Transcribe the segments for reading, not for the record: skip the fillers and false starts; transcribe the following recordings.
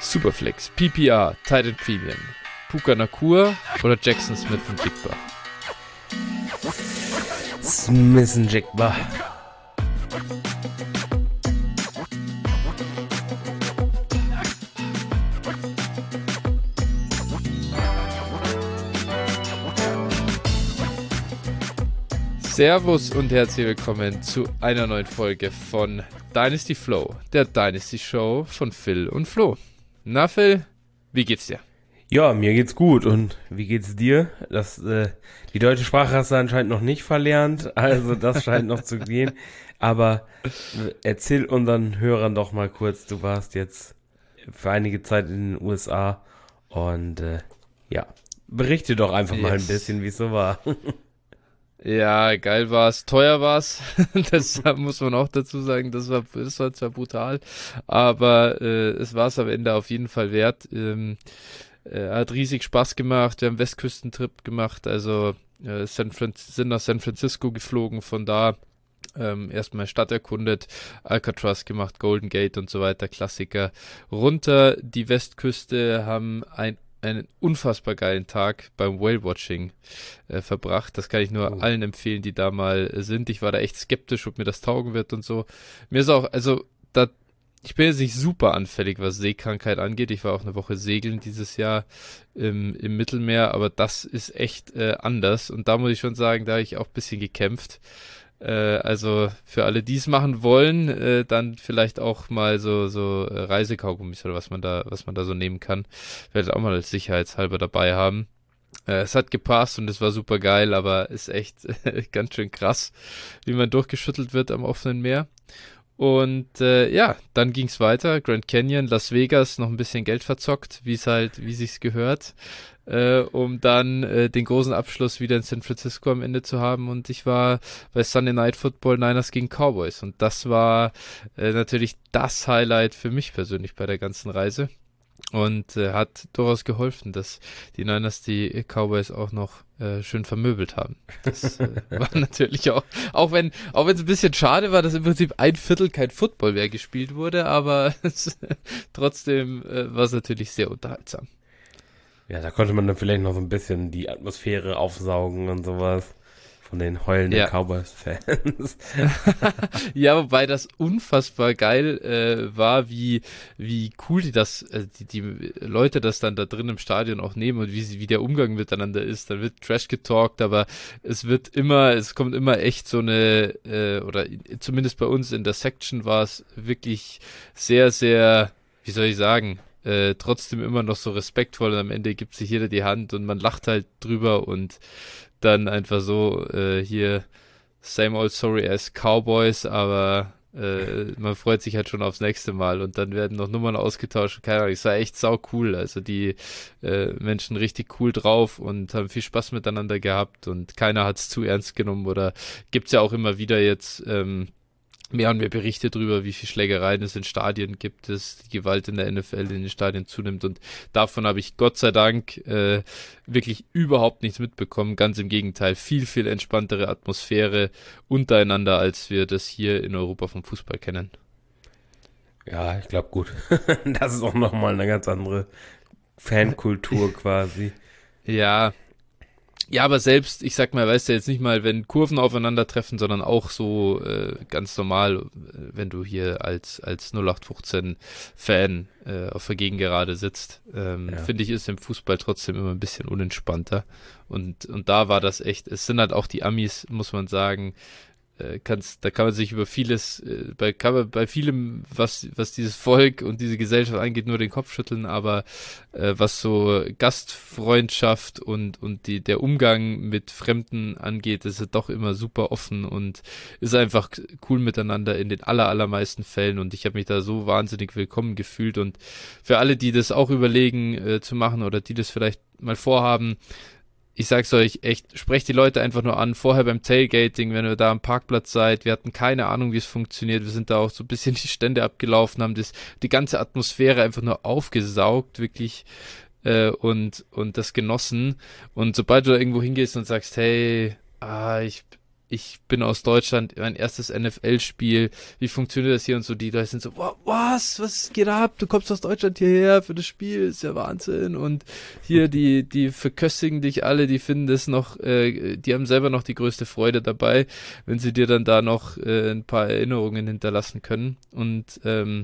Superflex, PPR, Titan Premium, Puka Nakur oder Jackson Smith und Jigba? Smith und Jigba. Servus und herzlich willkommen zu einer neuen Folge von Dynasty Flow, der Dynasty Show von Phil und Flo. Na Phil, wie geht's dir? Ja, mir geht's gut. Und wie geht's dir? Die deutsche Sprache hast du anscheinend noch nicht verlernt, also das scheint noch zu gehen. Aber erzähl unseren Hörern doch mal kurz, du warst jetzt für einige Zeit in den USA und berichte doch einfach mal ein bisschen, wie es so war. Ja, geil war's, teuer war's, das muss man auch dazu sagen, das war zwar brutal, aber es war's am Ende auf jeden Fall wert. Hat riesig Spaß gemacht, wir haben Westküstentrip gemacht, also sind nach San Francisco geflogen, von da erstmal Stadt erkundet, Alcatraz gemacht, Golden Gate und so weiter, Klassiker, runter die Westküste, haben einen unfassbar geilen Tag beim Whale-Watching verbracht. Das kann ich nur allen empfehlen, die da mal sind. Ich war da echt skeptisch, ob mir das taugen wird und so. Mir ist auch, ich bin jetzt nicht super anfällig, was Seekrankheit angeht. Ich war auch eine Woche segeln dieses Jahr im Mittelmeer, aber das ist echt anders. Und da muss ich schon sagen, da habe ich auch ein bisschen gekämpft. Also für alle, die es machen wollen, dann vielleicht auch mal so Reisekaugummis oder was man da so nehmen kann. Werde auch mal als sicherheitshalber dabei haben. Es hat gepasst und es war super geil, aber ist echt ganz schön krass, wie man durchgeschüttelt wird am offenen Meer. Und dann ging's weiter. Grand Canyon, Las Vegas, noch ein bisschen Geld verzockt, wie sich's gehört. Um dann den großen Abschluss wieder in San Francisco am Ende zu haben, und ich war bei Sunday Night Football Niners gegen Cowboys, und das war natürlich das Highlight für mich persönlich bei der ganzen Reise und hat durchaus geholfen, dass die Niners die Cowboys auch noch schön vermöbelt haben. Das war natürlich auch wenn es ein bisschen schade war, dass im Prinzip ein Viertel kein Football mehr gespielt wurde, aber trotzdem war es natürlich sehr unterhaltsam. Ja, da konnte man dann vielleicht noch so ein bisschen die Atmosphäre aufsaugen und sowas von den heulenden Cowboys-Fans. Ja, wobei das unfassbar geil war, wie cool die Leute das dann da drin im Stadion auch nehmen und wie der Umgang miteinander ist. Dann wird Trash getalkt, aber es kommt immer echt so eine, oder zumindest bei uns in der Section war es wirklich sehr, sehr, wie soll ich sagen, trotzdem immer noch so respektvoll, und am Ende gibt sich jeder die Hand und man lacht halt drüber und dann einfach so hier same old sorry as Cowboys, aber man freut sich halt schon aufs nächste Mal, und dann werden noch Nummern ausgetauscht. Keine Ahnung, es war echt sau cool, also die Menschen richtig cool drauf und haben viel Spaß miteinander gehabt und keiner hat es zu ernst genommen, oder gibt's ja auch immer wieder jetzt mehr und mehr Berichte darüber, wie viel Schlägereien es in Stadien gibt, dass die Gewalt in der NFL in den Stadien zunimmt, und davon habe ich Gott sei Dank wirklich überhaupt nichts mitbekommen. Ganz im Gegenteil, viel, viel entspanntere Atmosphäre untereinander, als wir das hier in Europa vom Fußball kennen. Ja, ich glaube gut. Das ist auch nochmal eine ganz andere Fankultur quasi. Ja, aber selbst, ich sag mal, weißt du jetzt nicht mal, wenn Kurven aufeinandertreffen, sondern auch so ganz normal, wenn du hier als 0815-Fan auf der Gegengerade sitzt, finde ich, ist im Fußball trotzdem immer ein bisschen unentspannter. Und da war das echt, es sind halt auch die Amis, muss man sagen, da kann man sich über vieles, bei vielem, was dieses Volk und diese Gesellschaft angeht, nur den Kopf schütteln, aber was so Gastfreundschaft und der Umgang mit Fremden angeht, ist es doch immer super offen und ist einfach cool miteinander in den allermeisten Fällen, und ich habe mich da so wahnsinnig willkommen gefühlt. Und für alle, die das auch überlegen zu machen oder die das vielleicht mal vorhaben, ich sag's euch echt, sprecht die Leute einfach nur an, vorher beim Tailgating, wenn ihr da am Parkplatz seid. Wir hatten keine Ahnung, wie es funktioniert. Wir sind da auch so ein bisschen die Stände abgelaufen, haben die ganze Atmosphäre einfach nur aufgesaugt, wirklich, und das genossen. Und sobald du da irgendwo hingehst und sagst, hey, ich ich bin aus Deutschland, mein erstes NFL-Spiel, wie funktioniert das hier und so, die Leute sind so, was geht ab, du kommst aus Deutschland hierher für das Spiel, ist ja Wahnsinn und hier die verköstigen dich alle, die finden das noch, die haben selber noch die größte Freude dabei, wenn sie dir dann da noch ein paar Erinnerungen hinterlassen können und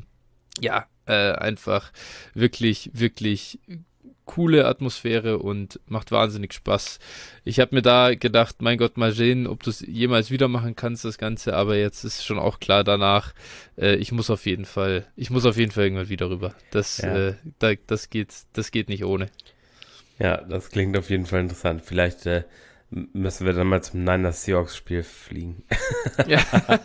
einfach wirklich, wirklich coole Atmosphäre und macht wahnsinnig Spaß. Ich habe mir da gedacht, mein Gott, mal sehen, ob du es jemals wieder machen kannst, das Ganze, aber jetzt ist schon auch klar danach, ich muss auf jeden Fall irgendwann wieder rüber. Das geht nicht ohne. Ja, das klingt auf jeden Fall interessant. Vielleicht müssen wir dann mal zum Niners-Seahawks-Spiel fliegen. Ja.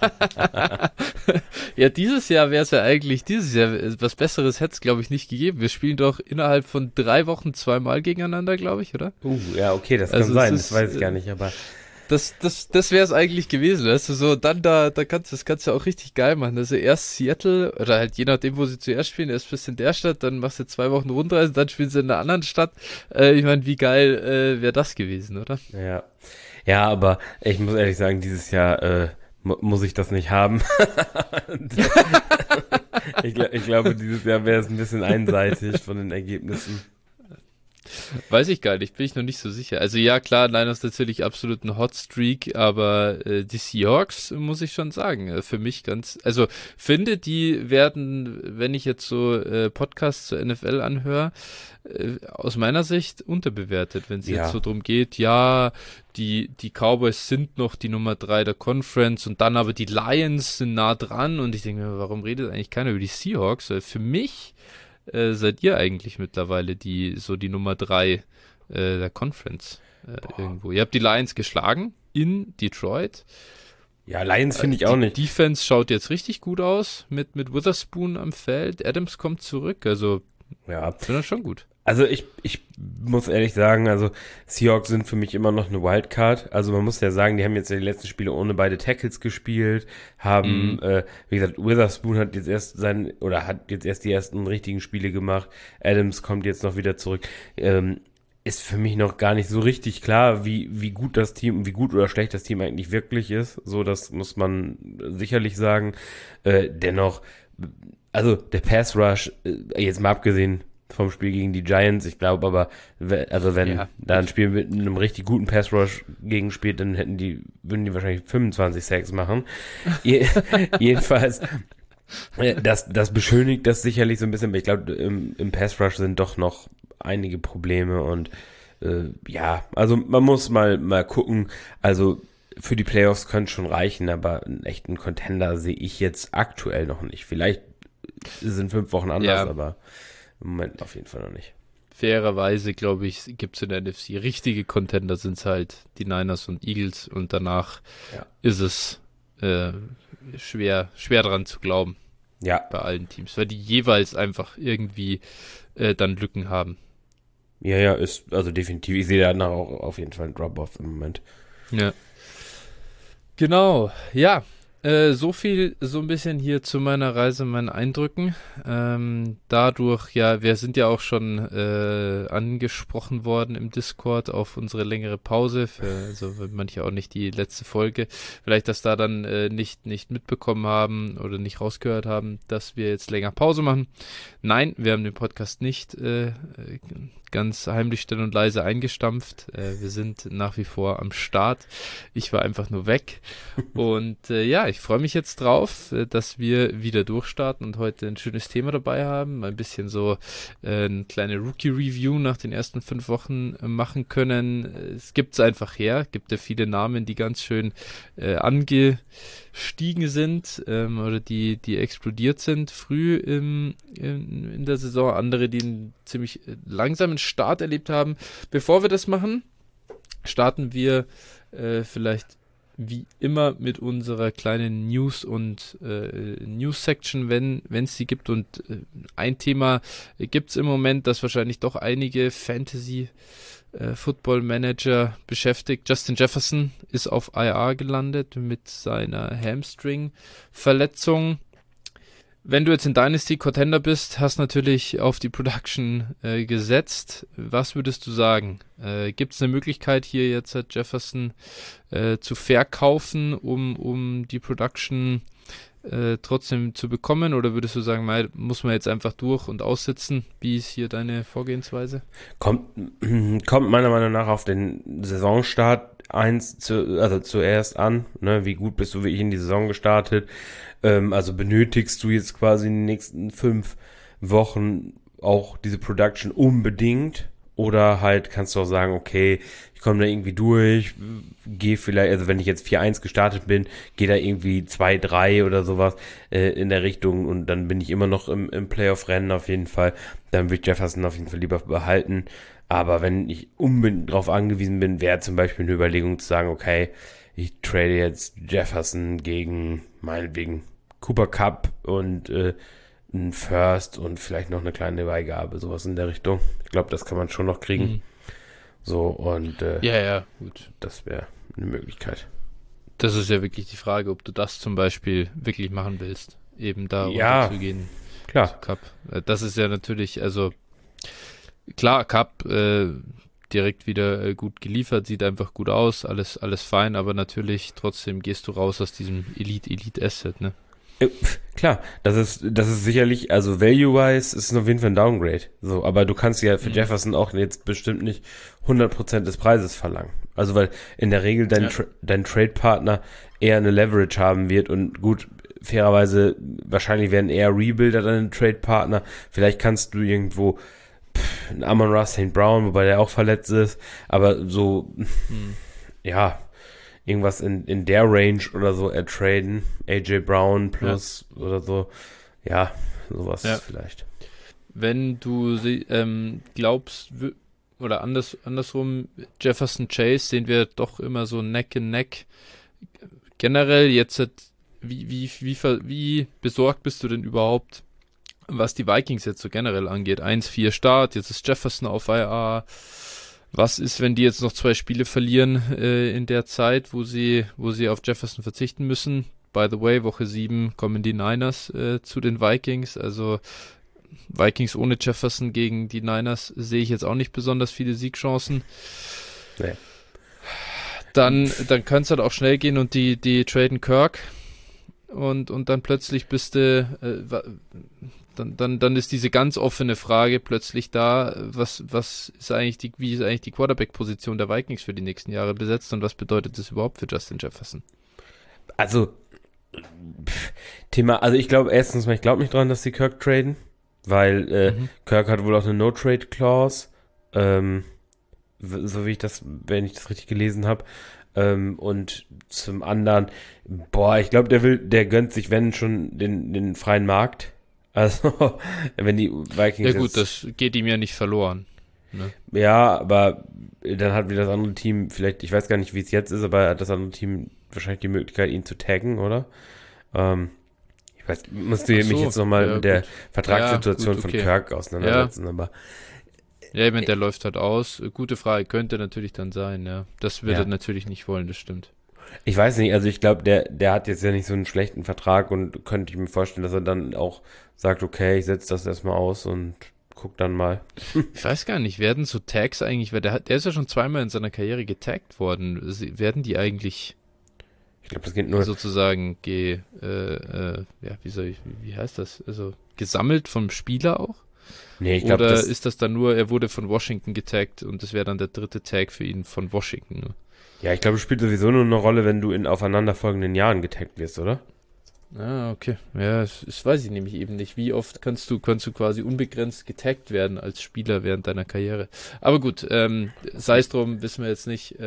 Ja, dieses Jahr was Besseres hätte es, glaube ich, nicht gegeben. Wir spielen doch innerhalb von 3 Wochen 2-mal gegeneinander, glaube ich, oder? Ja, okay, das kann sein, das weiß ich gar nicht, aber das wäre es eigentlich gewesen, weißt du, so, dann das kannst du auch richtig geil machen. Also erst Seattle, oder halt je nachdem, wo sie zuerst spielen, erst bist du in der Stadt, dann machst du 2 Wochen Rundreise, dann spielen sie in einer anderen Stadt. Ich meine, wie geil wäre das gewesen, oder? ja. Ja, aber ich muss ehrlich sagen, dieses Jahr muss ich das nicht haben. Ich glaube, dieses Jahr wäre es ein bisschen einseitig von den Ergebnissen. Weiß ich gar nicht, bin ich noch nicht so sicher. Also ja, klar, Niners natürlich absolut ein Hotstreak, aber die Seahawks, muss ich schon sagen, für mich also finde, die werden, wenn ich jetzt so Podcasts zur NFL anhöre, aus meiner Sicht unterbewertet, wenn es jetzt so drum geht, ja, die Cowboys sind noch die Nummer 3 der Conference und dann aber die Lions sind nah dran und ich denke mir, warum redet eigentlich keiner über die Seahawks? Weil für mich seid ihr eigentlich mittlerweile die Nummer 3 der Conference irgendwo. Ihr habt die Lions geschlagen in Detroit. Ja, Lions finde ich auch nicht. Die Defense schaut jetzt richtig gut aus mit Witherspoon am Feld. Adams kommt zurück, also ja, finde das schon gut. Also ich muss ehrlich sagen, also Seahawks sind für mich immer noch eine Wildcard. Also man muss ja sagen, die haben jetzt die letzten Spiele ohne beide Tackles gespielt, haben, wie gesagt, Witherspoon hat jetzt erst die ersten richtigen Spiele gemacht. Adams kommt jetzt noch wieder zurück. Ist für mich noch gar nicht so richtig klar, wie gut das Team, wie gut oder schlecht das Team eigentlich wirklich ist. So, das muss man sicherlich sagen. Dennoch, also der Pass Rush, jetzt mal abgesehen vom Spiel gegen die Giants. Ich glaube aber, wenn da ein Spiel mit einem richtig guten Pass Rush gegen spielt, dann würden die wahrscheinlich 25 Sacks machen. Jedenfalls, das beschönigt das sicherlich so ein bisschen, aber ich glaube, im Pass Rush sind doch noch einige Probleme und also man muss mal gucken. Also für die Playoffs könnte schon reichen, aber einen echten Contender sehe ich jetzt aktuell noch nicht. Vielleicht sind 5 Wochen anders, aber im Moment auf jeden Fall noch nicht. Fairerweise, glaube ich, gibt es in der NFC richtige Contender, sind es halt die Niners und Eagles und danach ist es schwer dran zu glauben. Ja. Bei allen Teams, weil die jeweils einfach irgendwie dann Lücken haben. Ja, ist also definitiv. Ich sehe danach auch auf jeden Fall einen Drop-Off im Moment. Ja. Genau, ja. So viel, so ein bisschen hier zu meiner Reise, meinen Eindrücken. Dadurch, wir sind ja auch schon angesprochen worden im Discord auf unsere längere Pause, also manche auch nicht die letzte Folge, vielleicht das da dann nicht mitbekommen haben oder nicht rausgehört haben, dass wir jetzt länger Pause machen. Nein, wir haben den Podcast nicht ganz heimlich still und leise eingestampft. Wir sind nach wie vor am Start. Ich war einfach nur weg. Und ich freue mich jetzt drauf, dass wir wieder durchstarten und heute ein schönes Thema dabei haben. Ein bisschen so eine kleine Rookie-Review nach den ersten 5 Wochen machen können. Es gibt es einfach her. Gibt ja viele Namen, die ganz schön angestiegen sind oder die explodiert sind früh in der Saison. Andere, die einen ziemlich langsamen Start erlebt haben. Bevor wir das machen, starten wir vielleicht wie immer mit unserer kleinen News- und News-Section, wenn es die gibt. Und ein Thema gibt es im Moment, das wahrscheinlich doch einige Fantasy-Football-Manager beschäftigt. Justin Jefferson ist auf IR gelandet mit seiner Hamstring-Verletzung. Wenn du jetzt in Dynasty Contender bist, hast natürlich auf die Production gesetzt. Was würdest du sagen? Gibt es eine Möglichkeit hier jetzt Jefferson zu verkaufen, um die Production trotzdem zu bekommen? Oder würdest du sagen, muss man jetzt einfach durch und aussitzen? Wie ist hier deine Vorgehensweise? Kommt meiner Meinung nach auf den Saisonstart zuerst an, ne? Wie gut bist du wirklich in die Saison gestartet? Also benötigst du jetzt quasi in den nächsten 5 Wochen auch diese Production unbedingt? Oder halt kannst du auch sagen, okay, ich komme da irgendwie durch, gehe vielleicht, also wenn ich jetzt 4-1 gestartet bin, gehe da irgendwie 2-3 oder sowas in der Richtung und dann bin ich immer noch im Playoff-Rennen auf jeden Fall. Dann würde ich Jefferson auf jeden Fall lieber behalten. Aber wenn ich unbedingt darauf angewiesen bin, wäre zum Beispiel eine Überlegung zu sagen, okay, ich trade jetzt Jefferson gegen meinetwegen Cooper Kupp und ein First und vielleicht noch eine kleine Beigabe, sowas in der Richtung. Ich glaube, das kann man schon noch kriegen. Mhm. So, und Ja, gut. das wäre eine Möglichkeit. Das ist ja wirklich die Frage, ob du das zum Beispiel wirklich machen willst. Eben da Ja, runterzugehen. klar. Zu Cup. Das ist ja natürlich, also klar, Cup direkt wieder gut geliefert, sieht einfach gut aus, alles fein, aber natürlich trotzdem gehst du raus aus diesem Elite-Asset, ne? Klar, das ist sicherlich, also value-wise ist es auf jeden Fall ein Downgrade. So, aber du kannst ja für Jefferson auch jetzt bestimmt nicht 100% des Preises verlangen. Also, weil in der Regel dein Trade-Partner eher eine Leverage haben wird und gut, fairerweise, wahrscheinlich werden eher Rebuilder deine Trade-Partner. Vielleicht kannst du irgendwo einen Amon-Ra St. Brown, wobei der auch verletzt ist, aber so, ja, irgendwas in der Range oder so ertraden. AJ Brown plus oder so. Ja, sowas vielleicht. Wenn du glaubst, oder andersrum, Jefferson Chase sehen wir doch immer so Neck and Neck. Generell jetzt, wie besorgt bist du denn überhaupt, was die Vikings jetzt so generell angeht? 1-4 Start, jetzt ist Jefferson auf IR. Was ist, wenn die jetzt noch 2 Spiele verlieren in der Zeit, wo sie auf Jefferson verzichten müssen? By the way, Woche 7 kommen die Niners zu den Vikings. Also Vikings ohne Jefferson gegen die Niners sehe ich jetzt auch nicht besonders viele Siegchancen. Nee. Dann kann es halt auch schnell gehen und die traden Kirk und dann plötzlich bist du Dann ist diese ganz offene Frage plötzlich da, wie ist eigentlich die Quarterback-Position der Vikings für die nächsten Jahre besetzt und was bedeutet das überhaupt für Justin Jefferson? Also, ich glaube erstens mal, ich glaube nicht dran, dass sie Kirk traden, weil Kirk hat wohl auch eine No-Trade-Clause, so wie ich das, wenn ich das richtig gelesen habe. Und zum anderen, ich glaube, der gönnt sich, wenn schon, den freien Markt. Also, wenn die Vikings. Ja gut, das geht ihm ja nicht verloren. Ne? Ja, aber dann hat wieder das andere Team, vielleicht, ich weiß gar nicht, wie es jetzt ist, aber hat das andere Team wahrscheinlich die Möglichkeit, ihn zu taggen, oder? Ich weiß, musste mich jetzt nochmal mit der Vertragssituation von Kirk auseinandersetzen, aber. Ja, ich meine, der läuft halt aus. Gute Frage, könnte natürlich dann sein, ja. Das würde er natürlich nicht wollen, das stimmt. Ich weiß nicht, also ich glaube, der hat jetzt ja nicht so einen schlechten Vertrag und könnte ich mir vorstellen, dass er dann auch sagt, okay, ich setze das erstmal aus und guck dann mal. Ich weiß gar nicht, werden so Tags eigentlich, weil der ist ja schon 2-mal in seiner Karriere getaggt worden, werden die eigentlich ich glaube, das geht nur sozusagen wie heißt das? Also gesammelt vom Spieler auch? Nee, ich glaube, oder ist das dann nur, er wurde von Washington getaggt und das wäre dann der 3. Tag für ihn von Washington nur? Ja, ich glaube, es spielt sowieso nur eine Rolle, wenn du in aufeinanderfolgenden Jahren getaggt wirst, oder? Ah, okay. Ja, das weiß ich nämlich eben nicht. Wie oft kannst du quasi unbegrenzt getaggt werden als Spieler während deiner Karriere? Aber gut, sei es drum, wissen wir jetzt nicht.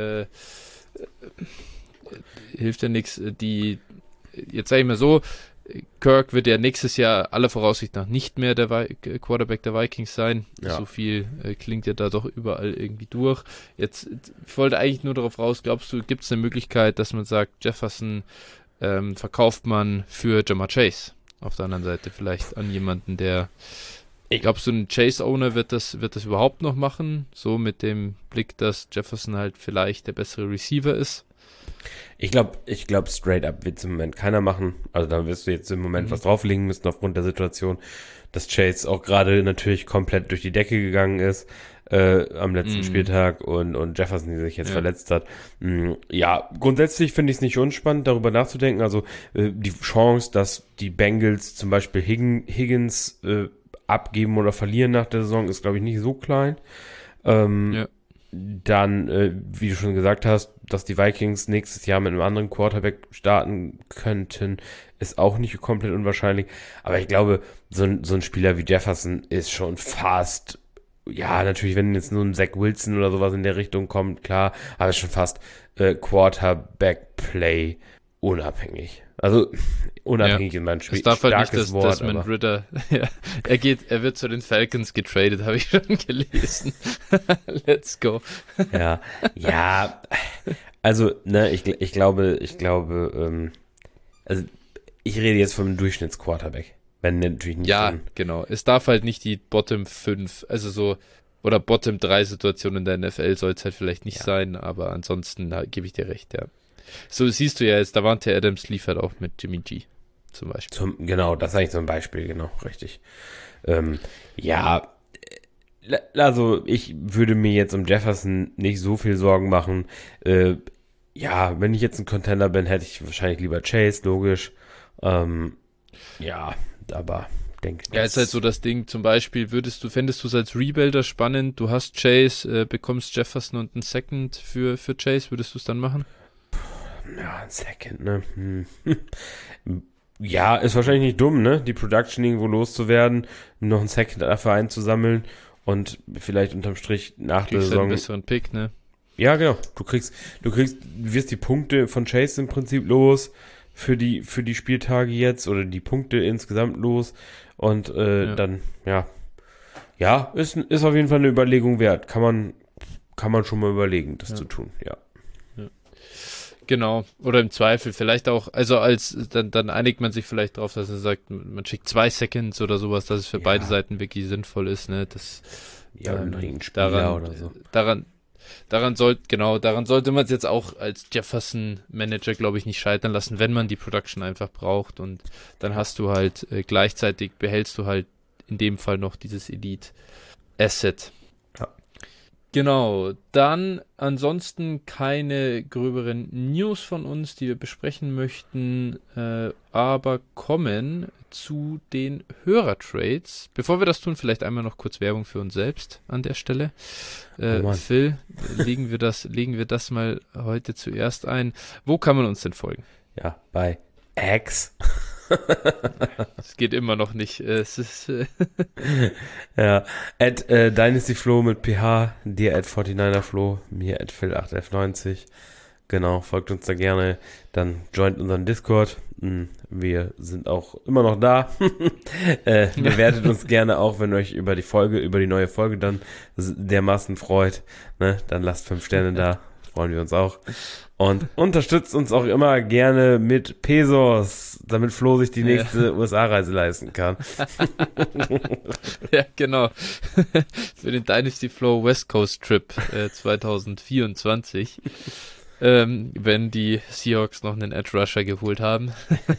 Hilft ja nichts. Jetzt sage ich mal so, Kirk wird ja nächstes Jahr aller Voraussicht nach nicht mehr der Quarterback der Vikings sein. Ja. So viel klingt ja da doch überall irgendwie durch. Jetzt, ich wollte eigentlich nur darauf raus, glaubst du, gibt es eine Möglichkeit, dass man sagt, Jefferson verkauft man für Ja'Marr Chase auf der anderen Seite vielleicht an jemanden, der glaubst du, ein Chase-Owner wird das überhaupt noch machen? So mit dem Blick, dass Jefferson halt vielleicht der bessere Receiver ist? Ich glaube, straight up wird es im Moment keiner machen. Also da wirst du jetzt im Moment was drauflegen müssen aufgrund der Situation, dass Chase auch gerade natürlich komplett durch die Decke gegangen ist am letzten Spieltag und Jefferson, die sich jetzt verletzt hat. Ja, grundsätzlich finde ich es nicht unspannend, darüber nachzudenken. Also die Chance, dass die Bengals zum Beispiel Higgins abgeben oder verlieren nach der Saison, ist, glaube ich, nicht so klein. Dann, wie du schon gesagt hast, dass die Vikings nächstes Jahr mit einem anderen Quarterback starten könnten, ist auch nicht komplett unwahrscheinlich. Aber ich glaube, so ein Spieler wie Jefferson ist schon fast, ja, natürlich, wenn jetzt nur ein Zach Wilson oder sowas in der Richtung kommt, klar, aber ist schon fast Quarterback-Play unabhängig. Also unabhängig in meinem Spiel. Es darf halt nicht, Starkes dass Wort, Desmond aber Ridder, er wird zu den Falcons getradet, habe ich schon gelesen. Let's go. Ja, also, ne, ich glaube, also ich rede jetzt vom Durchschnittsquarterback. Wenn natürlich nicht Ja, so genau. Es darf halt nicht die Bottom 5, also so, oder Bottom 3 Situation in der NFL soll es halt vielleicht nicht sein, aber ansonsten gebe ich dir recht, ja. So siehst du ja jetzt, Davante Adams liefert auch mit Jimmy G zum Beispiel. Genau, das ist eigentlich so ein Beispiel, genau, richtig. Ja, also ich würde mir jetzt um Jefferson nicht so viel Sorgen machen. Ja, wenn ich jetzt ein Contender bin, hätte ich wahrscheinlich lieber Chase, logisch. Ja, aber denke Ja, ist halt so das Ding, zum Beispiel fändest du es als Rebuilder spannend, du hast Chase, bekommst Jefferson und einen Second für Chase, würdest du es dann machen? Ja, ein Second, ne? Ja, ist wahrscheinlich nicht dumm, ne? Die Production irgendwo loszuwerden, noch einen Second dafür einzusammeln und vielleicht unterm Strich nach der Kriegst halt Saison. einen besseren Pick, ne? Ja, genau. Du wirst die Punkte von Chase im Prinzip los für die Spieltage jetzt oder die Punkte insgesamt los und dann, ja, ist auf jeden Fall eine Überlegung wert. Kann man schon mal überlegen, das zu tun, ja. Genau, oder im Zweifel vielleicht auch, also dann einigt man sich vielleicht drauf, dass man sagt, man schickt 2 Seconds oder sowas, dass es für beide Seiten wirklich sinnvoll ist, ne, das, Einen Spieler oder so. daran sollte man es jetzt auch als Jefferson-Manager, glaube ich, nicht scheitern lassen, wenn man die Production einfach braucht und dann hast du halt, gleichzeitig behältst du halt in dem Fall noch dieses Elite-Asset. Genau, dann ansonsten keine gröberen News von uns, die wir besprechen möchten, aber kommen zu den Hörertrades. Bevor wir das tun, vielleicht einmal noch kurz Werbung für uns selbst an der Stelle. Phil, legen wir das mal heute zuerst ein. Wo kann man uns denn folgen? Ja, bei X. Es geht immer noch nicht. Es ist ja, @DynastyFlo mit PH, dir @49erFlo, mir @Phil8F90. Genau, folgt uns da gerne, dann joint unseren Discord. Wir sind auch immer noch da. Bewertet uns gerne auch, wenn euch über die neue Folge dann dermaßen freut. Ne? Dann lasst 5 Sterne da, freuen wir uns auch. Und unterstützt uns auch immer gerne mit Pesos, damit Flo sich die nächste USA-Reise leisten kann. Ja, genau. Für den Dynasty Flow West Coast Trip 2024. Wenn die Seahawks noch einen Edge Rusher geholt haben.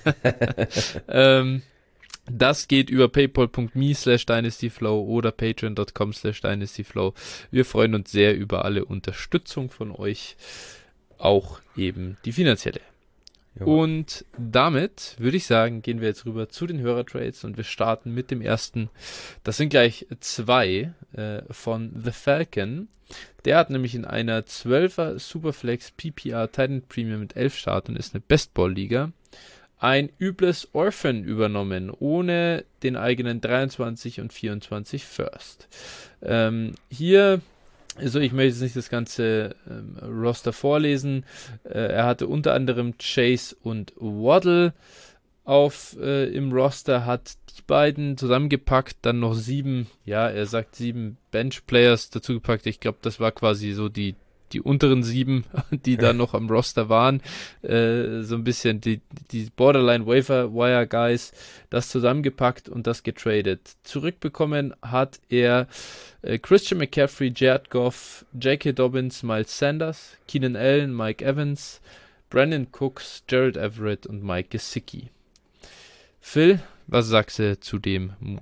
Das geht über paypal.me/dynastyflow oder patreon.com/dynastyflow. Wir freuen uns sehr über alle Unterstützung von euch. Auch eben die finanzielle. Ja. Und damit würde ich sagen, gehen wir jetzt rüber zu den Hörertrades und wir starten mit dem ersten. Das sind gleich 2 von The Falcon. Der hat nämlich in einer 12er Superflex PPR Titan Premium mit 11 Start und ist eine Bestball-Liga ein übles Orphan übernommen, ohne den eigenen 23 und 24 First. Hier, also ich möchte jetzt nicht das ganze Roster vorlesen. Er hatte unter anderem Chase und Waddle im Roster, hat die beiden zusammengepackt, dann noch 7 Bench-Players dazugepackt. Ich glaube, das war quasi so die die unteren 7, die da noch am Roster waren, so ein bisschen die Borderline Waiver Wire Guys, das zusammengepackt und das getradet. Zurückbekommen hat er Christian McCaffrey, Jared Goff, J.K. Dobbins, Miles Sanders, Keenan Allen, Mike Evans, Brandon Cooks, Gerald Everett und Mike Gesicki. Phil, was sagst du zu dem Move?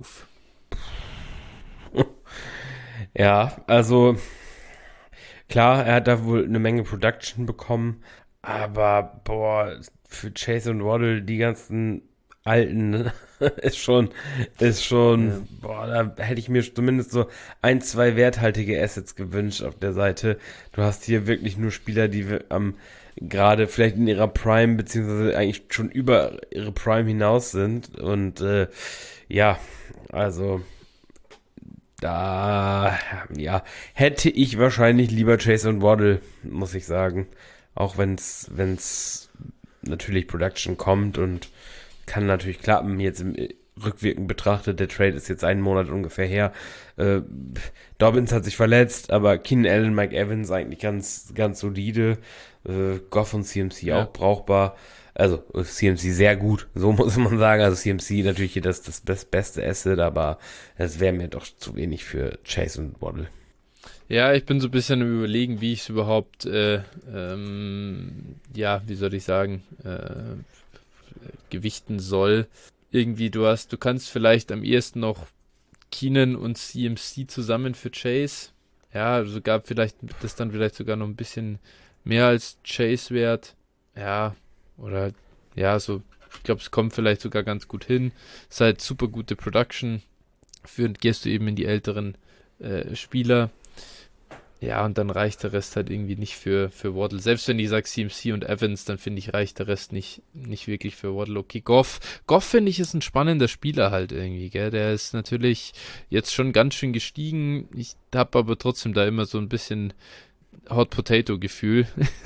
Ja, also klar, er hat da wohl eine Menge Production bekommen, aber boah, für Chase und Waddle die ganzen alten ist schon, boah, da hätte ich mir zumindest so 1, 2 werthaltige Assets gewünscht auf der Seite. Du hast hier wirklich nur Spieler, die gerade vielleicht in ihrer Prime, beziehungsweise eigentlich schon über ihre Prime hinaus sind. Und ja, also da hätte ich wahrscheinlich lieber Chase und Waddle, muss ich sagen. Auch wenn's natürlich Production kommt und kann natürlich klappen. Jetzt im rückwirkend betrachtet, der Trade ist jetzt 1 Monat ungefähr her. Dobbins hat sich verletzt, aber Keenan Allen, Mike Evans eigentlich ganz, ganz solide. Goff und CMC auch brauchbar. Also CMC sehr gut, so muss man sagen. Also CMC natürlich hier das beste Asset, aber es wäre mir doch zu wenig für Chase und Waddle. Ja, ich bin so ein bisschen am Überlegen, wie ich es überhaupt, wie soll ich sagen, gewichten soll. Irgendwie, du kannst vielleicht am ehesten noch Keenan und CMC zusammen für Chase. Ja, also gab vielleicht das dann vielleicht sogar noch ein bisschen mehr als Chase wert. Ja, oder ja, so, ich glaube, es kommt vielleicht sogar ganz gut hin. Ist halt super gute Production. Gehst du eben in die älteren Spieler. Ja, und dann reicht der Rest halt irgendwie nicht für Waddle. Selbst wenn ich sage CMC und Evans, dann finde ich, reicht der Rest nicht wirklich für Waddle. Okay, Goff finde ich ist ein spannender Spieler halt irgendwie, gell? Der ist natürlich jetzt schon ganz schön gestiegen. Ich habe aber trotzdem da immer so ein bisschen Hot Potato Gefühl.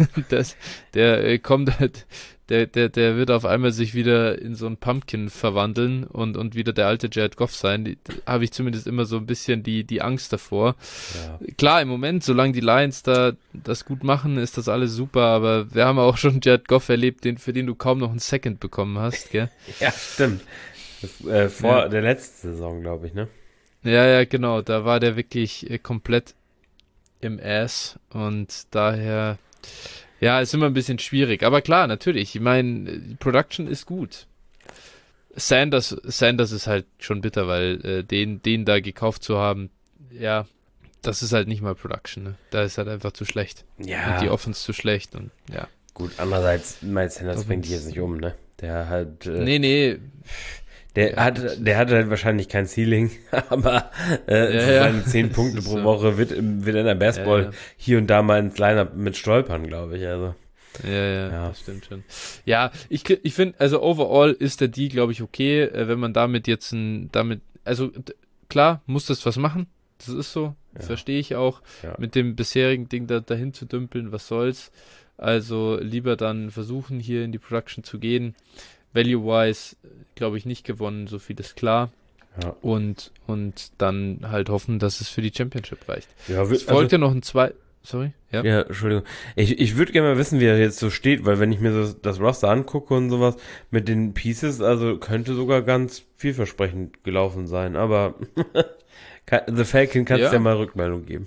Der kommt halt, der wird auf einmal sich wieder in so ein Pumpkin verwandeln und wieder der alte Jared Goff sein. Habe ich zumindest immer so ein bisschen die Angst davor. Ja. Klar, im Moment, solange die Lions da das gut machen, ist das alles super, aber wir haben auch schon Jared Goff erlebt, für den du kaum noch einen Second bekommen hast, gell? Ja, stimmt. Vor der letzten Saison, glaube ich, ne? Ja, genau. Da war der wirklich komplett im Ass und daher, ja, ist immer ein bisschen schwierig. Aber klar, natürlich, ich meine, die Production ist gut. Sanders ist halt schon bitter, weil den da gekauft zu haben, ja, das ist halt nicht mal Production, ne? Da ist halt einfach zu schlecht. Ja. Und die Offense zu schlecht und ja. Gut, andererseits, Miles Sanders bringt dich jetzt nicht um, ne? Der halt... Nee. Der hat halt wahrscheinlich kein Ceiling, aber seine 10 Punkte pro Woche wird in der Basketball hier und da mal ins Lineup mit stolpern, glaube ich. Also. Ja, das stimmt schon. Ja, ich finde, also overall ist der Deal, glaube ich, okay, wenn man damit also klar, muss das was machen, das ist so, verstehe ich auch, mit dem bisherigen Ding dahin zu dümpeln, was soll's. Also lieber dann versuchen, hier in die Production zu gehen. Value-wise, glaube ich, nicht gewonnen, so viel ist klar. Ja. Und dann halt hoffen, dass es für die Championship reicht. Ja, es folgt ja noch ein Sorry? Ja, Entschuldigung. Ich würde gerne mal wissen, wie er jetzt so steht, weil wenn ich mir das Roster angucke und sowas mit den Pieces, also könnte sogar ganz vielversprechend gelaufen sein, aber The Falcon kannst du ja mal Rückmeldung geben.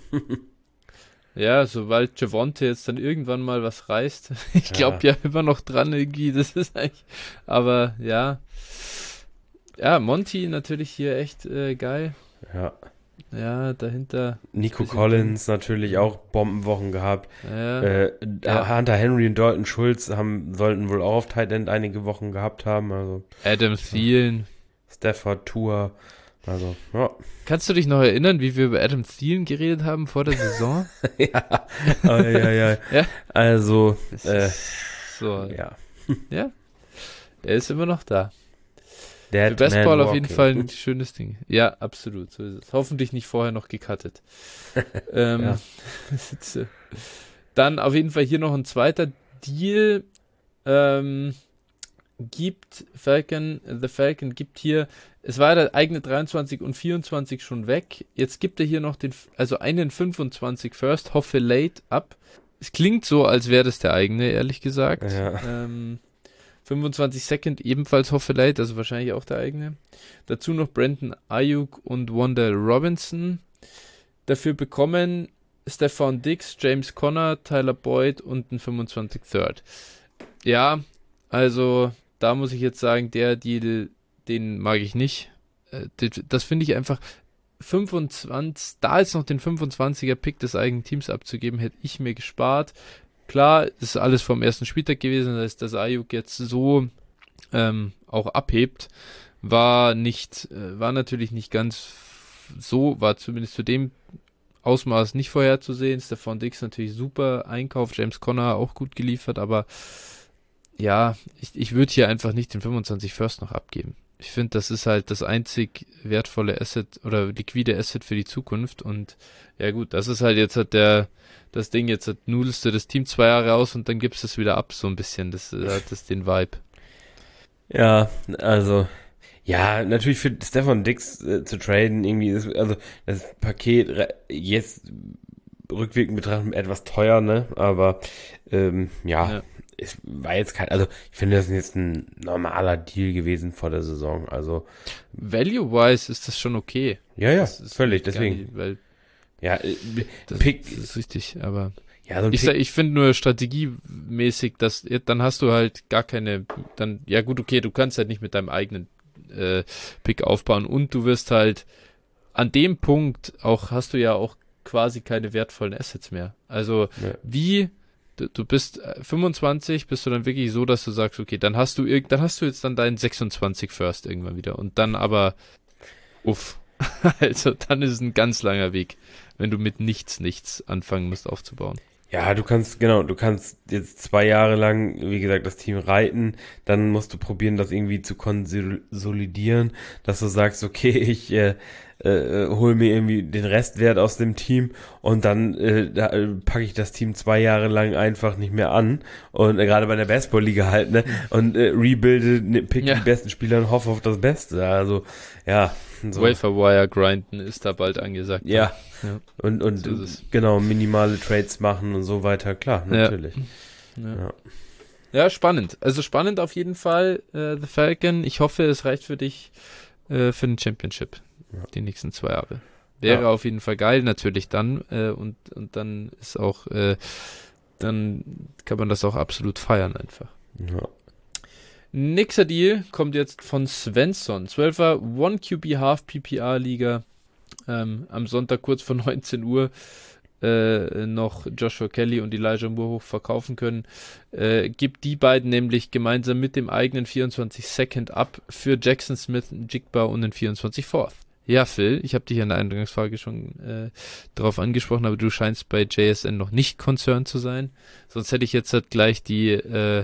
Ja, sobald Javonte jetzt dann irgendwann mal was reißt. Ich glaube ja immer noch dran irgendwie, das ist eigentlich, aber ja. Ja, Monty natürlich hier echt geil. Ja. Ja, dahinter. Nico Collins natürlich auch Bombenwochen gehabt. Hunter Henry und Dalton Schulz sollten wohl auch auf Tight End einige Wochen gehabt haben. Also Adam Thielen. Stafford Tour. Also, ja. Kannst du dich noch erinnern, wie wir über Adam Thielen geredet haben vor der Saison? Ja. Ja. Also, so. Ja. Ja. Er ist immer noch da. Der Basketball auf jeden Fall ein schönes Ding. Ja, absolut. So ist es. Hoffentlich nicht vorher noch gecuttet. Dann auf jeden Fall hier noch ein zweiter Deal. The Falcon gibt hier, es war der eigene 23 und 24 schon weg. Jetzt gibt er hier noch einen 25 First, hoffe late ab. Es klingt so, als wäre das der eigene, ehrlich gesagt. Ja. 25 Second ebenfalls Hoffeleit, also wahrscheinlich auch der eigene. Dazu noch Brandon Ayuk und Wandale Robinson. Dafür bekommen Stephon Diggs, James Conner, Tyler Boyd und ein 25 Third. Ja, also da muss ich jetzt sagen, der Deal, den mag ich nicht. Das finde ich einfach 25, da jetzt noch den 25er Pick des eigenen Teams abzugeben, hätte ich mir gespart. Klar, ist alles vom ersten Spieltag gewesen, dass Ayuk jetzt so auch abhebt, war natürlich nicht ganz so, war zumindest zu dem Ausmaß nicht vorherzusehen. Stephon Diggs natürlich super Einkauf, James Conner auch gut geliefert, aber ja, ich würde hier einfach nicht den 25 First noch abgeben. Ich finde, das ist halt das einzig wertvolle Asset oder liquide Asset für die Zukunft und ja gut, das ist halt jetzt das Ding, jetzt nudelst du das Team 2 Jahre aus und dann gibst du es wieder ab, so ein bisschen, das hat das den Vibe. Ja, also, ja, natürlich für Stefan Diggs zu traden, irgendwie ist, also das Paket jetzt rückwirkend betrachtet etwas teuer, ne? Aber ja, Ja. es war jetzt also ich finde, das ist jetzt ein normaler Deal gewesen vor der Saison. Also, Value-wise ist das schon okay. ja, Das ist völlig, gar deswegen. nicht, weil Ja, das Pick, ist richtig, aber ja, so ein ich Pick, ich finde nur strategiemäßig, dann hast du halt gar keine, dann, ja gut, okay, du kannst halt nicht mit deinem eigenen Pick aufbauen und du wirst halt an dem Punkt hast du ja auch quasi keine wertvollen Assets mehr. Also ja. du bist 25, bist du dann wirklich so, dass du sagst, okay, dann hast du jetzt dann deinen 26 First irgendwann wieder und dann aber uff. Also dann ist es ein ganz langer Weg, wenn du mit nichts anfangen musst aufzubauen. Ja, du kannst jetzt 2 Jahre lang, wie gesagt, das Team reiten, dann musst du probieren, das irgendwie zu konsolidieren, dass du sagst, okay, ich hol mir irgendwie den Restwert aus dem Team und dann packe ich das Team 2 Jahre lang einfach nicht mehr an und gerade bei der Baseballliga halt, ne, und rebuilde, pick die besten Spieler und hoffe auf das Beste, also, ja, so. Wafer-Wire grinden ist da bald angesagt. Ja, Ja. und So ist es. genau, minimale Trades machen und so weiter, klar, natürlich. Ja. Ja, spannend. Also spannend auf jeden Fall, The Falcon. Ich hoffe, es reicht für dich für den Championship die nächsten 2 Jahre. Wäre auf jeden Fall geil, natürlich dann. Und dann ist auch, dann kann man das auch absolut feiern einfach. Ja. Nächster Deal kommt jetzt von Svensson. 12er 1QB Half PPR Liga. Am Sonntag kurz vor 19 Uhr noch Joshua Kelly und Elijah Moore hoch verkaufen können. Gibt die beiden nämlich gemeinsam mit dem eigenen 24 Second ab für Jackson Smith, Jigba und den 24 Fourth. Ja, Phil, ich habe dich in der Eingangsfrage schon darauf angesprochen, aber du scheinst bei JSN noch nicht concerned zu sein. Sonst hätte ich jetzt halt gleich die,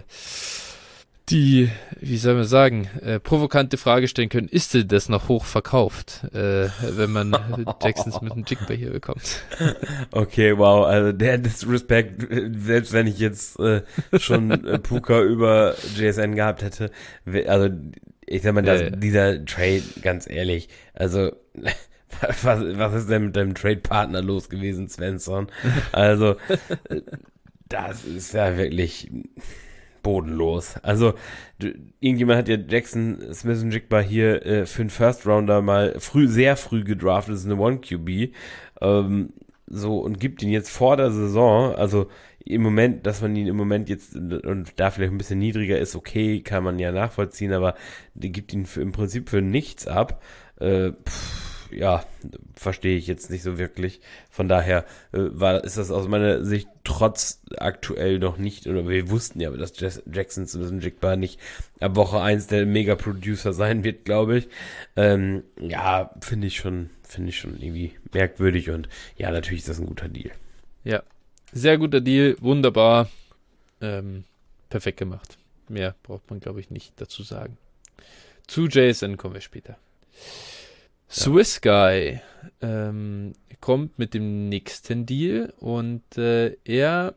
wie soll man sagen, provokante Frage stellen können, ist denn das noch hoch verkauft, wenn man Jackson Smith und Jigba hier bekommt? Okay, wow, also der Disrespect, selbst wenn ich jetzt schon Puka über JSN gehabt hätte, also ich sag mal, dieser Trade, ganz ehrlich, also was ist denn mit deinem Trade-Partner los gewesen, Svensson? Also das ist ja wirklich bodenlos. Also irgendjemand hat ja Jackson Smith und Jigba hier für einen First Rounder mal sehr früh gedraftet, das ist eine 1QB, so, und gibt ihn jetzt vor der Saison, also im Moment, dass man ihn im Moment jetzt und da vielleicht ein bisschen niedriger ist, okay, kann man ja nachvollziehen, aber die gibt ihn im Prinzip für nichts ab. Ja, verstehe ich jetzt nicht so wirklich. Von daher ist das aus meiner Sicht trotz aktuell noch nicht, oder wir wussten ja, dass Jackson Smith Jigba nicht ab Woche 1 der Mega-Producer sein wird, glaube ich. Ja, finde ich schon irgendwie merkwürdig und ja, natürlich ist das ein guter Deal. Ja, sehr guter Deal, wunderbar, perfekt gemacht. Mehr braucht man, glaube ich, nicht dazu sagen. Zu JSN kommen wir später. Swiss Guy kommt mit dem nächsten Deal und er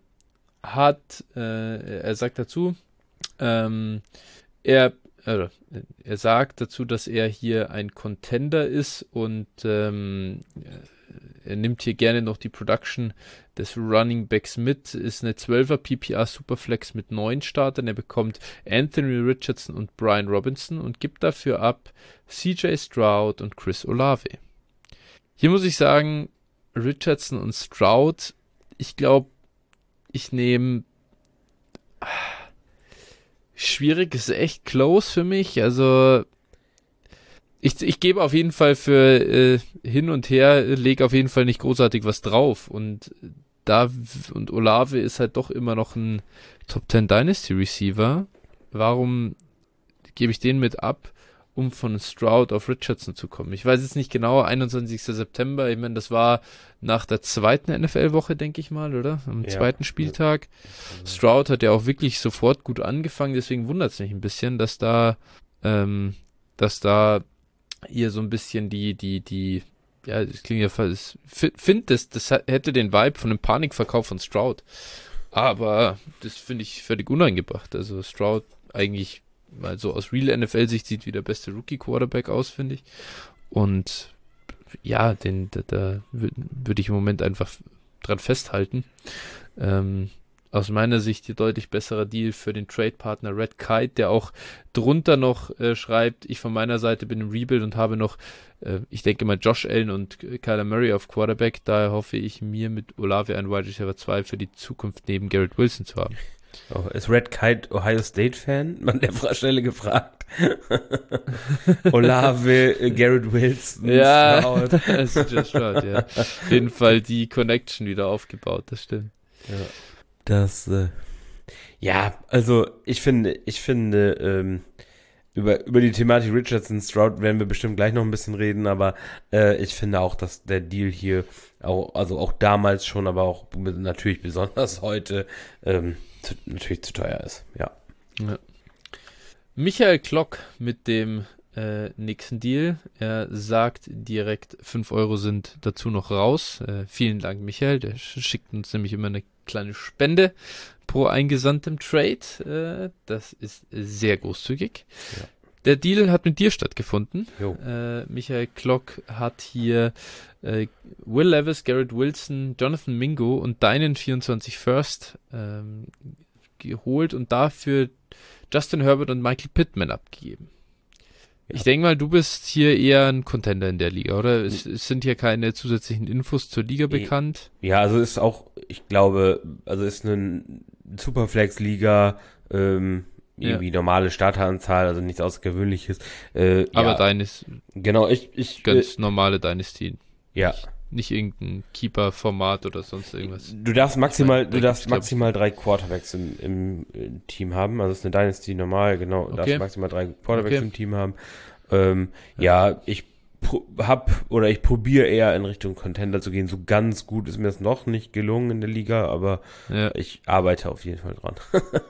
sagt dazu, er sagt dazu, dass er hier ein Contender ist und er nimmt hier gerne noch die Production des Running Backs mit, ist eine 12er PPR Superflex mit 9 Startern. Er bekommt Anthony Richardson und Brian Robinson und gibt dafür ab CJ Stroud und Chris Olave. Hier muss ich sagen, Richardson und Stroud, ich glaube, ich nehme... Schwierig, ist echt close für mich, also ich gebe auf jeden Fall für hin und her, lege auf jeden Fall nicht großartig was drauf und Olave ist halt doch immer noch ein Top 10 Dynasty Receiver. Warum gebe ich den mit ab, um von Stroud auf Richardson zu kommen? Ich weiß jetzt nicht genau, 21. September, ich meine, das war nach der zweiten NFL-Woche, denke ich mal, oder? Am zweiten Spieltag. Stroud hat ja auch wirklich sofort gut angefangen, deswegen wundert es mich ein bisschen, dass da hier so ein bisschen ja, das klingt ja fast, finde das hätte den Vibe von einem Panikverkauf von Stroud. Aber das finde ich völlig uneingebracht. Also Stroud eigentlich mal so aus Real NFL-Sicht sieht wie der beste Rookie-Quarterback aus, finde ich. Und ja, da würde ich im Moment einfach dran festhalten. Aus meiner Sicht die deutlich bessere Deal für den Trade-Partner Red Kite, der auch drunter noch schreibt, ich von meiner Seite bin im Rebuild und habe noch, ich denke mal, Josh Allen und Kyler Murray auf Quarterback. Daher hoffe ich mir mit Olave ein Wide Receiver 2 für die Zukunft neben Garrett Wilson zu haben. Oh, ist Red Kite Ohio State Fan? Man der Stelle gefragt. Olave, Garrett Wilson, ja, das ist just right, ja. Auf jeden Fall die Connection wieder aufgebaut, das stimmt. Ja. Das, ja, also ich finde, über die Thematik Richardson Stroud werden wir bestimmt gleich noch ein bisschen reden, aber ich finde auch, dass der Deal hier auch damals schon, aber auch natürlich besonders heute natürlich zu teuer ist, ja. Michael Klock mit dem nächsten Deal. Er sagt direkt, 5 Euro sind dazu noch raus. Vielen Dank, Michael. Der schickt uns nämlich immer eine kleine Spende pro eingesandtem Trade. Das ist sehr großzügig. Ja. Der Deal hat mit dir stattgefunden. Michael Klock hat hier Will Levis, Garrett Wilson, Jonathan Mingo und deinen 24 First geholt und dafür Justin Herbert und Michael Pittman abgegeben. Ja. Ich denke mal, du bist hier eher ein Contender in der Liga, oder? Es sind hier keine zusätzlichen Infos zur Liga bekannt. Ja, also ist auch, ich glaube, also ist eine Superflex-Liga, irgendwie normale Starteranzahl, also nichts Außergewöhnliches. Aber deines. Genau, ich ganz normale Dynasty. Ja. Nicht irgendein Keeper-Format oder sonst irgendwas. Du darfst maximal 3 Quarterbacks im Team haben. Also es ist eine Dynasty normal, genau. Du darfst maximal 3 Quarterbacks im Team haben. Ja, ich probiere eher in Richtung Contender zu gehen. So ganz gut ist mir das noch nicht gelungen in der Liga, aber ich arbeite auf jeden Fall dran.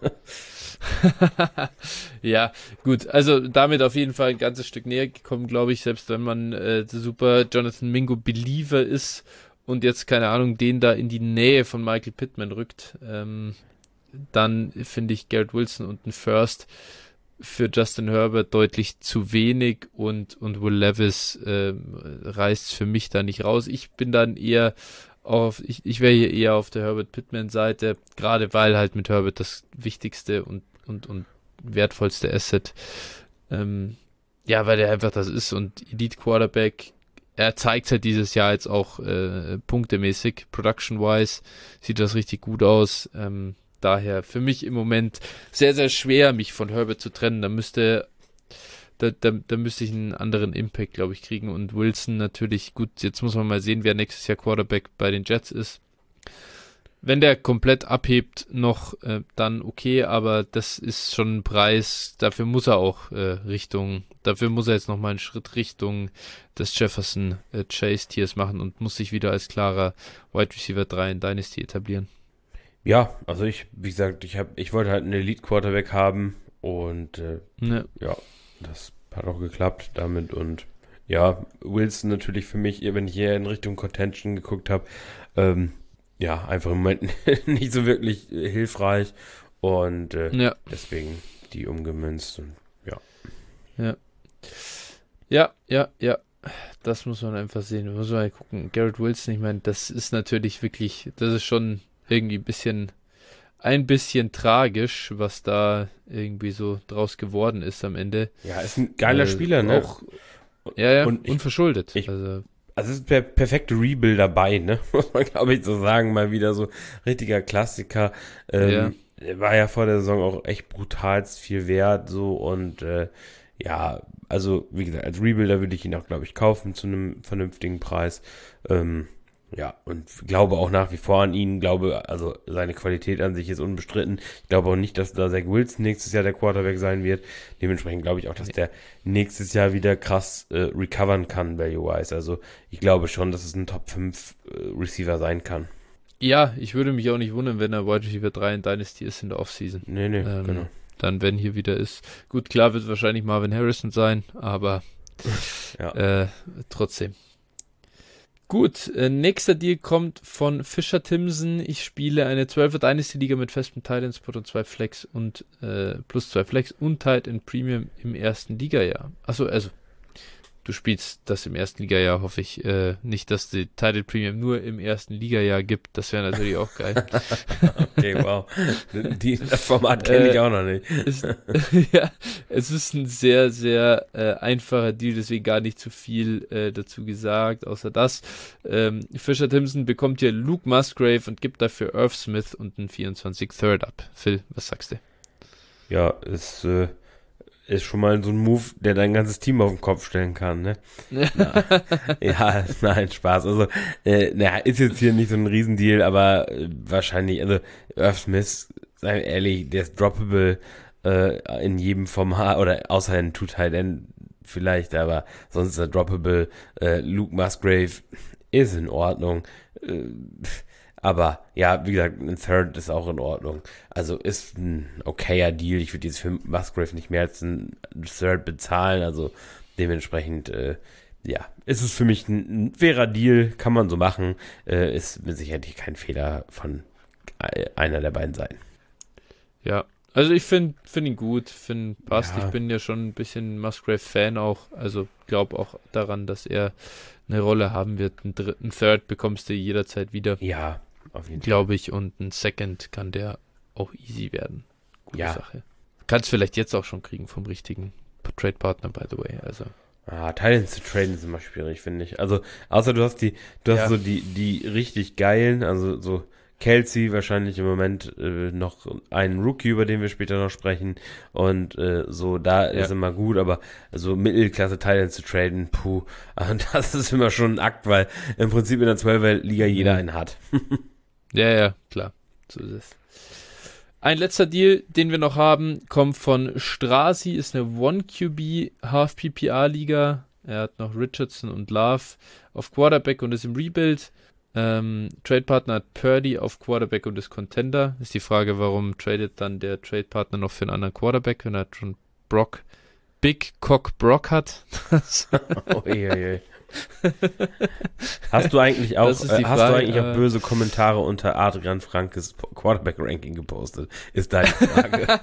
Ja, gut, also damit auf jeden Fall ein ganzes Stück näher gekommen, glaube ich, selbst wenn man super Jonathan Mingo Believer ist und jetzt, keine Ahnung, den da in die Nähe von Michael Pittman rückt, dann finde ich Garrett Wilson und ein First für Justin Herbert deutlich zu wenig und Will Levis reißt für mich da nicht raus. Ich bin dann eher ich wäre hier eher auf der Herbert-Pittman-Seite, gerade weil halt mit Herbert das wichtigste und wertvollste Asset, ja, weil er einfach das ist und Elite-Quarterback, er zeigt halt dieses Jahr jetzt auch punktemäßig, production-wise, sieht das richtig gut aus, daher für mich im Moment sehr, sehr schwer, mich von Herbert zu trennen, da müsste ich einen anderen Impact, glaube ich, kriegen. Und Wilson natürlich, gut, jetzt muss man mal sehen, wer nächstes Jahr Quarterback bei den Jets ist. Wenn der komplett abhebt noch, dann okay, aber das ist schon ein Preis, dafür muss er auch dafür muss er jetzt nochmal einen Schritt Richtung des Jefferson Chase Tiers machen und muss sich wieder als klarer Wide Receiver 3 in Dynasty etablieren. Ja, also wie gesagt, ich wollte halt einen Elite Quarterback haben und ja, das hat auch geklappt damit und ja, Wilson natürlich für mich, wenn ich eher in Richtung Contention geguckt habe, ja, einfach im Moment nicht so wirklich hilfreich und deswegen die umgemünzt und ja. Ja. das muss man einfach sehen. Man muss mal gucken. Garrett Wilson, ich meine, das ist natürlich wirklich, das ist schon irgendwie ein bisschen tragisch, was da irgendwie so draus geworden ist am Ende. Ja, ist ein geiler Spieler, ne? Auch, ja, Und unverschuldet. Also es ist der perfekte Rebuild dabei, ne? Muss man, glaube ich, so sagen. Mal wieder so richtiger Klassiker. Er war ja vor der Saison auch echt brutal viel wert, so und ja, also wie gesagt, als Rebuilder würde ich ihn auch, glaube ich, kaufen zu einem vernünftigen Preis. Ja, und glaube auch nach wie vor an ihn, glaube, also seine Qualität an sich ist unbestritten. Ich glaube auch nicht, dass da Zach Wilson nächstes Jahr der Quarterback sein wird. Dementsprechend glaube ich auch, dass der nächstes Jahr wieder krass recovern kann, value-wise. Also ich glaube schon, dass es ein Top 5 Receiver sein kann. Ja, ich würde mich auch nicht wundern, wenn er Wide Receiver 3 in Dynasty ist in der Offseason. Nee, genau. Dann, wenn hier wieder ist. Gut, klar wird es wahrscheinlich Marvin Harrison sein, aber ja. Trotzdem. Gut, nächster Deal kommt von Fischer Timpson. Ich spiele eine 12er Dynasty-Liga mit festem Tight End Spot und 2 Flex und plus 2 Flex und Tight End Premium im ersten Ligajahr. Achso, also du spielst das im ersten Ligajahr, hoffe ich. Nicht, dass die Tight End Premium nur im ersten Ligajahr gibt. Das wäre natürlich auch geil. Okay, wow. Das Format kenne ich auch noch nicht. Ja, es ist ein sehr, sehr einfacher Deal, deswegen gar nicht zu viel dazu gesagt, außer das. Fischer Timpson bekommt hier Luke Musgrave und gibt dafür Irv Smith und einen 24 Third ab. Phil, was sagst du? Ja, ist schon mal so ein Move, der dein ganzes Team auf den Kopf stellen kann, ne? Ja, nein, Spaß. Also, ist jetzt hier nicht so ein Riesendeal, aber wahrscheinlich, also Irv Smith, seien wir ehrlich, der ist droppable in jedem Format, oder außer in Two-Tight-End vielleicht, aber sonst ist er droppable. Luke Musgrave ist in Ordnung. Aber ja, wie gesagt, ein Third ist auch in Ordnung. Also ist ein okayer Deal. Ich würde jetzt für Musgrave nicht mehr als ein Third bezahlen. Also dementsprechend, ja, ist es für mich ein fairer Deal. Kann man so machen. Ist mit Sicherheit kein Fehler von einer der beiden Seiten. Ja, also ich finde ihn gut. Finde passt. Ja. Ich bin ja schon ein bisschen Musgrave-Fan auch. Also glaube auch daran, dass er eine Rolle haben wird. Einen dritten Third bekommst du jederzeit wieder. Ja, auf jeden Fall. Glaube ich, und ein Second kann der auch easy werden. Gute Ja. Sache. Kannst vielleicht jetzt auch schon kriegen vom richtigen Trade-Partner, by the way. Also. Titans zu traden ist immer schwierig, finde ich. Also, außer du hast so die richtig geilen, also so Kelsey wahrscheinlich im Moment noch einen Rookie, über den wir später noch sprechen. Und so, da ist immer gut, aber so Mittelklasse Titans zu traden, das ist immer schon ein Akt, weil im Prinzip in der 12er-Liga jeder einen hat. Ja, klar. So ist es. Ein letzter Deal, den wir noch haben, kommt von Strasi, ist eine 1QB Half PPR Liga. Er hat noch Richardson und Love auf Quarterback und ist im Rebuild. Trade-Partner hat Purdy auf Quarterback und ist Contender. Ist die Frage, warum tradet dann der Trade-Partner noch für einen anderen Quarterback, wenn er schon Big Cock Brock hat? Oje. Hast du eigentlich auch böse Kommentare unter Adrian Frankes Quarterback-Ranking gepostet? Ist deine Frage.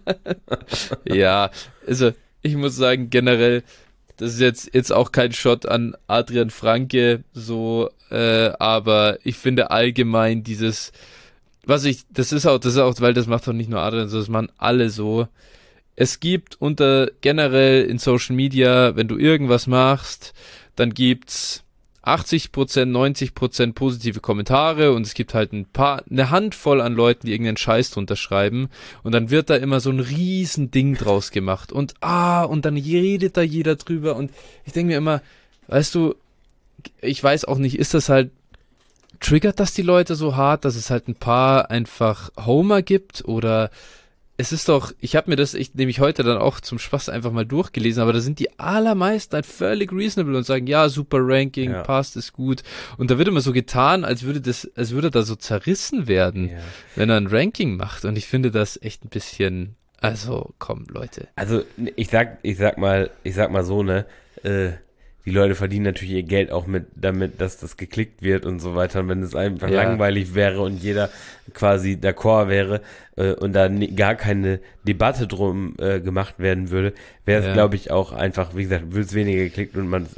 Ja, also ich muss sagen, generell, das ist jetzt auch kein Shot an Adrian Franke, so, aber ich finde allgemein das ist auch, weil das macht doch nicht nur Adrian, sondern das machen alle so. Es gibt generell in Social Media, wenn du irgendwas machst, dann gibt's 80%, 90% positive Kommentare und es gibt halt eine Handvoll an Leuten, die irgendeinen Scheiß drunter schreiben und dann wird da immer so ein riesen Ding draus gemacht und dann redet da jeder drüber und ich denke mir immer, weißt du, ich weiß auch nicht, ist das halt, triggert das die Leute so hart, dass es halt ein paar einfach Homer gibt oder es ist doch, ich habe mir das nämlich heute dann auch zum Spaß einfach mal durchgelesen, aber da sind die allermeisten halt völlig reasonable und sagen, ja, super Ranking, passt, ist gut. Und da wird immer so getan, als würde da so zerrissen werden, wenn er ein Ranking macht. Und ich finde das echt ein bisschen, also komm, Leute. Also ich sag mal so, ne, die Leute verdienen natürlich ihr Geld auch damit, dass das geklickt wird und so weiter. Und wenn es einfach langweilig wäre und jeder quasi d'accord wäre und da gar keine Debatte drum gemacht werden würde, wäre es, glaube ich, auch einfach, wie gesagt, würde es weniger geklickt und man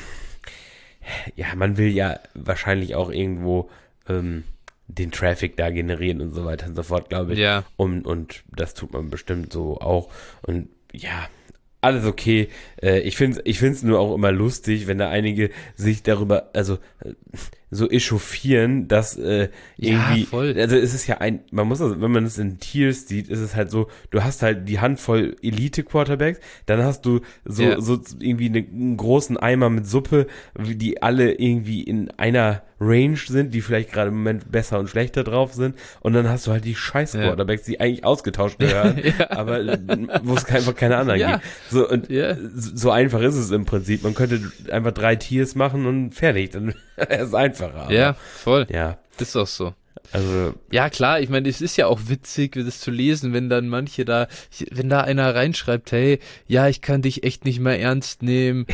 will ja wahrscheinlich auch irgendwo den Traffic da generieren und so weiter und so fort, glaube ich. Ja. Und das tut man bestimmt so auch. Und ja, alles okay. Ich find's nur auch immer lustig, wenn da einige sich darüber, so echauffieren, dass irgendwie, voll. also es ist ja man muss also, wenn man es in Tiers sieht, ist es halt so, du hast halt die Handvoll Elite-Quarterbacks, dann hast du so irgendwie einen großen Eimer mit Suppe, die alle irgendwie in einer Range sind, die vielleicht gerade im Moment besser und schlechter drauf sind, und dann hast du halt die scheiß Quarterbacks, die eigentlich ausgetauscht gehören, aber wo es einfach keine anderen gibt. So, und so einfach ist es im Prinzip. Man könnte einfach 3 Tiers machen und fertig, dann wäre es einfacher. Aber, ja, voll. Ja. Ist auch so. Also. Ja, klar, ich meine, es ist ja auch witzig, das zu lesen, wenn dann wenn da einer reinschreibt, hey, ja, ich kann dich echt nicht mehr ernst nehmen,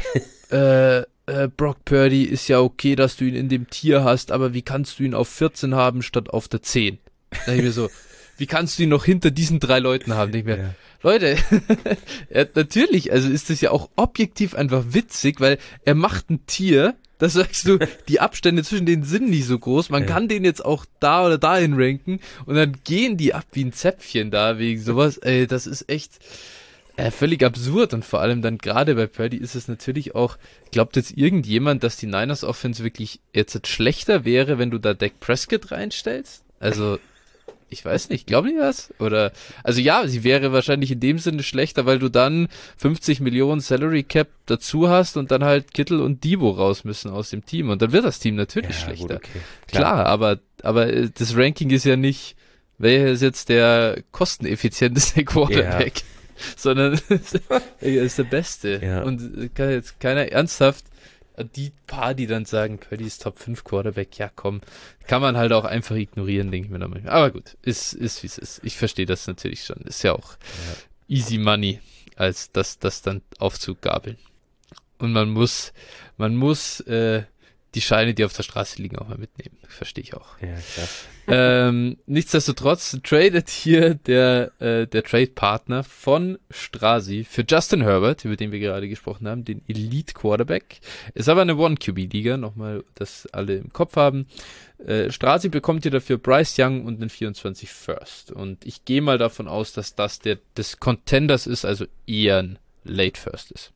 Brock Purdy ist ja okay, dass du ihn in dem Tier hast, aber wie kannst du ihn auf 14 haben statt auf der 10? Da denke ich mir so, wie kannst du ihn noch hinter diesen 3 Leuten haben? Denke ich mir, Leute, natürlich, also ist das ja auch objektiv einfach witzig, weil er macht ein Tier, da sagst du, die Abstände zwischen denen sind nicht so groß, man kann den jetzt auch da oder dahin ranken und dann gehen die ab wie ein Zäpfchen da wegen sowas. Ey, das ist echt völlig absurd, und vor allem dann gerade bei Purdy ist es natürlich auch, glaubt jetzt irgendjemand, dass die Niners Offense wirklich jetzt schlechter wäre, wenn du da Dak Prescott reinstellst? Also, ich weiß nicht, glauben die das? Oder, also ja, sie wäre wahrscheinlich in dem Sinne schlechter, weil du dann 50 Millionen Salary Cap dazu hast und dann halt Kittel und Debo raus müssen aus dem Team, und dann wird das Team natürlich schlechter. Gut, okay. Klar, aber das Ranking ist ja nicht, wer ist jetzt der kosteneffizienteste Quarterback, sondern er ist der Beste. Ja. Und kann jetzt keiner ernsthaft, die paar, die dann sagen, Purdy ist Top 5 Quarterback, ja komm, kann man halt auch einfach ignorieren, denke ich mir dann manchmal. Aber gut, ist wie es ist. Ich verstehe das natürlich schon. Ist ja auch easy money, als das dann aufzugabeln. Und man muss die Scheine, die auf der Straße liegen, auch mal mitnehmen. Verstehe ich auch. Ja, klar. Nichtsdestotrotz tradet hier der Trade-Partner von Strasi für Justin Herbert, über den wir gerade gesprochen haben, den Elite-Quarterback. Ist aber eine One-QB-Liga, nochmal, dass alle im Kopf haben. Strasi bekommt hier dafür Bryce Young und einen 24 First. Und ich gehe mal davon aus, dass das des Contenders ist, also eher ein Late First ist.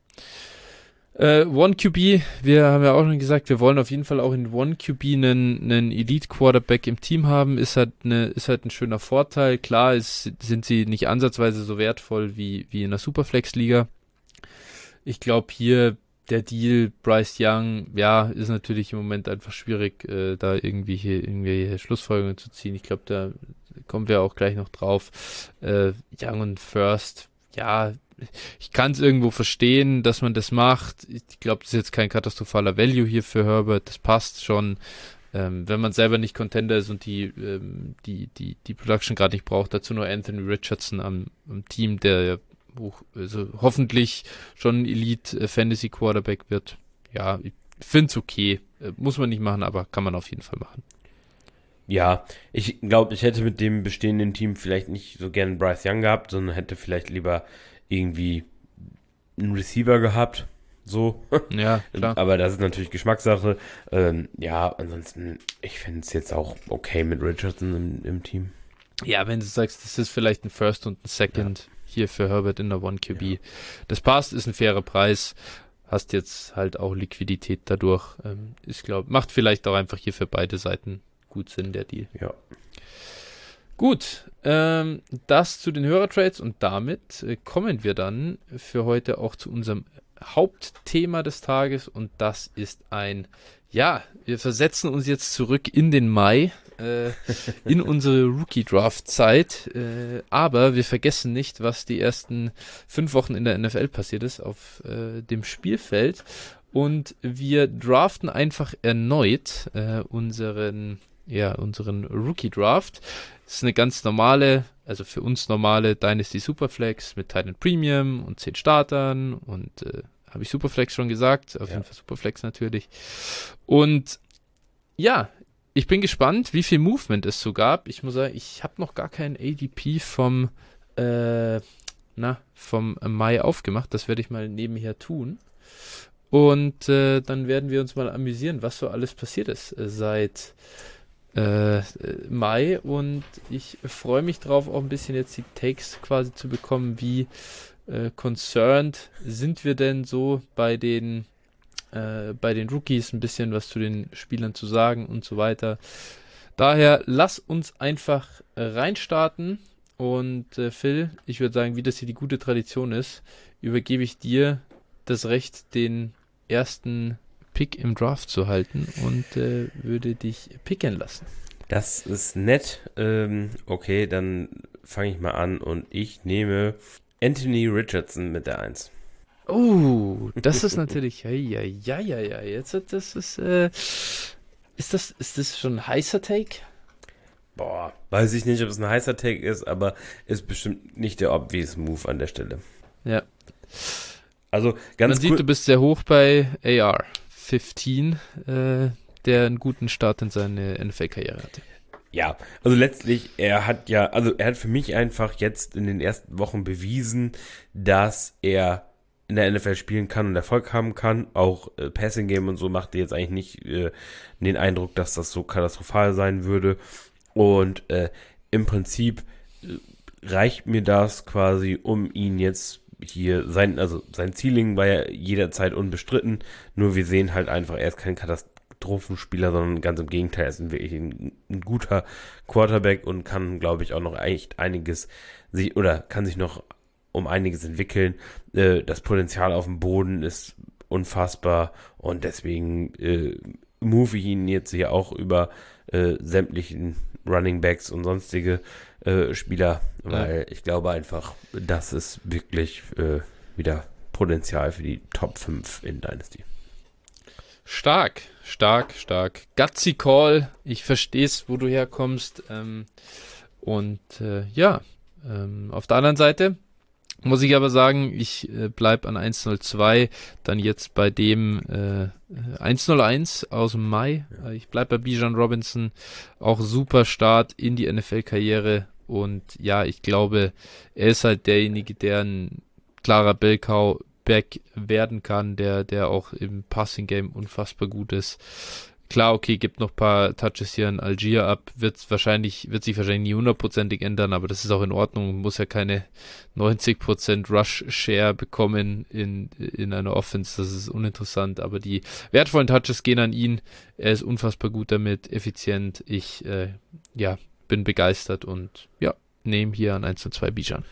One QB, wir haben ja auch schon gesagt, wir wollen auf jeden Fall auch in One QB einen Elite Quarterback im Team haben, ist halt ein schöner Vorteil. Klar sind sie nicht ansatzweise so wertvoll wie in der Superflex-Liga. Ich glaube hier, der Deal Bryce Young, ja, ist natürlich im Moment einfach schwierig, da irgendwie Schlussfolgerungen zu ziehen. Ich glaube, da kommen wir auch gleich noch drauf. Young und First, ja, ich kann es irgendwo verstehen, dass man das macht. Ich glaube, das ist jetzt kein katastrophaler Value hier für Herbert. Das passt schon. Wenn man selber nicht Contender ist und die Production gerade nicht braucht, dazu nur Anthony Richardson am Team, der also hoffentlich schon ein Elite Fantasy Quarterback wird. Ja, ich finde es okay. Muss man nicht machen, aber kann man auf jeden Fall machen. Ja, ich glaube, ich hätte mit dem bestehenden Team vielleicht nicht so gern Bryce Young gehabt, sondern hätte vielleicht lieber irgendwie einen Receiver gehabt, so. Ja, klar. Aber das ist natürlich Geschmackssache. Ja, ansonsten, ich finde es jetzt auch okay mit Richardson im Team. Ja, wenn du sagst, das ist vielleicht ein First und ein Second hier für Herbert in der One QB. Ja. Das passt, ist ein fairer Preis. Hast jetzt halt auch Liquidität dadurch. Ich glaube, macht vielleicht auch einfach hier für beide Seiten gut Sinn, der Deal. Ja. Gut, das zu den Hörertrades, und damit kommen wir dann für heute auch zu unserem Hauptthema des Tages, und das ist wir versetzen uns jetzt zurück in den Mai, in unsere Rookie-Draft-Zeit, aber wir vergessen nicht, was die ersten 5 Wochen in der NFL passiert ist auf dem Spielfeld, und wir draften einfach erneut unseren Rookie-Draft. Das ist eine ganz normale, also für uns normale Dynasty Superflex mit Titan Premium und 10 Startern und habe ich Superflex schon gesagt, auf jeden Fall Superflex natürlich. Und ja, ich bin gespannt, wie viel Movement es so gab. Ich muss sagen, ich habe noch gar keinen ADP vom Mai aufgemacht. Das werde ich mal nebenher tun. Und dann werden wir uns mal amüsieren, was so alles passiert ist seit Mai. Und ich freue mich drauf, auch ein bisschen jetzt die Takes quasi zu bekommen, wie concerned sind wir denn so bei den Rookies, ein bisschen was zu den Spielern zu sagen und so weiter. Daher lass uns einfach reinstarten. Und Phil, ich würde sagen, wie das hier die gute Tradition ist, übergebe ich dir das Recht, den ersten Pick im Draft zu halten und würde dich picken lassen. Das ist nett. Okay, dann fange ich mal an und ich nehme Anthony Richardson mit der 1. Oh, das ist natürlich, ja, jetzt das ist das schon ein heißer Take? Boah, weiß ich nicht, ob es ein heißer Take ist, aber ist bestimmt nicht der obvious Move an der Stelle. Ja. Also ganz Man sieht, du bist sehr hoch bei AR 15, der einen guten Start in seine NFL-Karriere hatte. Ja, also letztlich, er hat für mich einfach jetzt in den ersten Wochen bewiesen, dass er in der NFL spielen kann und Erfolg haben kann. Auch Passing Game und so machte jetzt eigentlich nicht den Eindruck, dass das so katastrophal sein würde. Und im Prinzip reicht mir das quasi, um ihn jetzt hier, sein Ceiling war ja jederzeit unbestritten, nur wir sehen halt einfach, er ist kein Katastrophenspieler, sondern ganz im Gegenteil, er ist wirklich ein guter Quarterback und kann, glaube ich, auch noch echt einiges kann sich noch um einiges entwickeln. Das Potenzial auf dem Boden ist unfassbar und deswegen move ich ihn jetzt hier auch über sämtlichen Running Backs und sonstige Spieler, weil ich glaube einfach, das ist wirklich wieder Potenzial für die Top 5 in Dynasty. Stark. Gutsy Call. Ich verstehe es, wo du herkommst. Auf der anderen Seite muss ich aber sagen, ich bleibe an 102, dann jetzt bei dem 101 aus dem Mai. Ich bleibe bei Bijan Robinson, auch super Start in die NFL-Karriere und ja, ich glaube, er ist halt derjenige, der ein klarer Bell-Cow-Back werden kann, der auch im Passing-Game unfassbar gut ist. Klar, okay, gibt noch ein paar Touches hier an Algier ab, wird sich wahrscheinlich nie hundertprozentig ändern, aber das ist auch in Ordnung, muss ja keine 90% Rush-Share bekommen in einer Offense, das ist uninteressant, aber die wertvollen Touches gehen an ihn, er ist unfassbar gut damit, effizient, ich bin begeistert und nehme hier an 1 und 2 Bijan.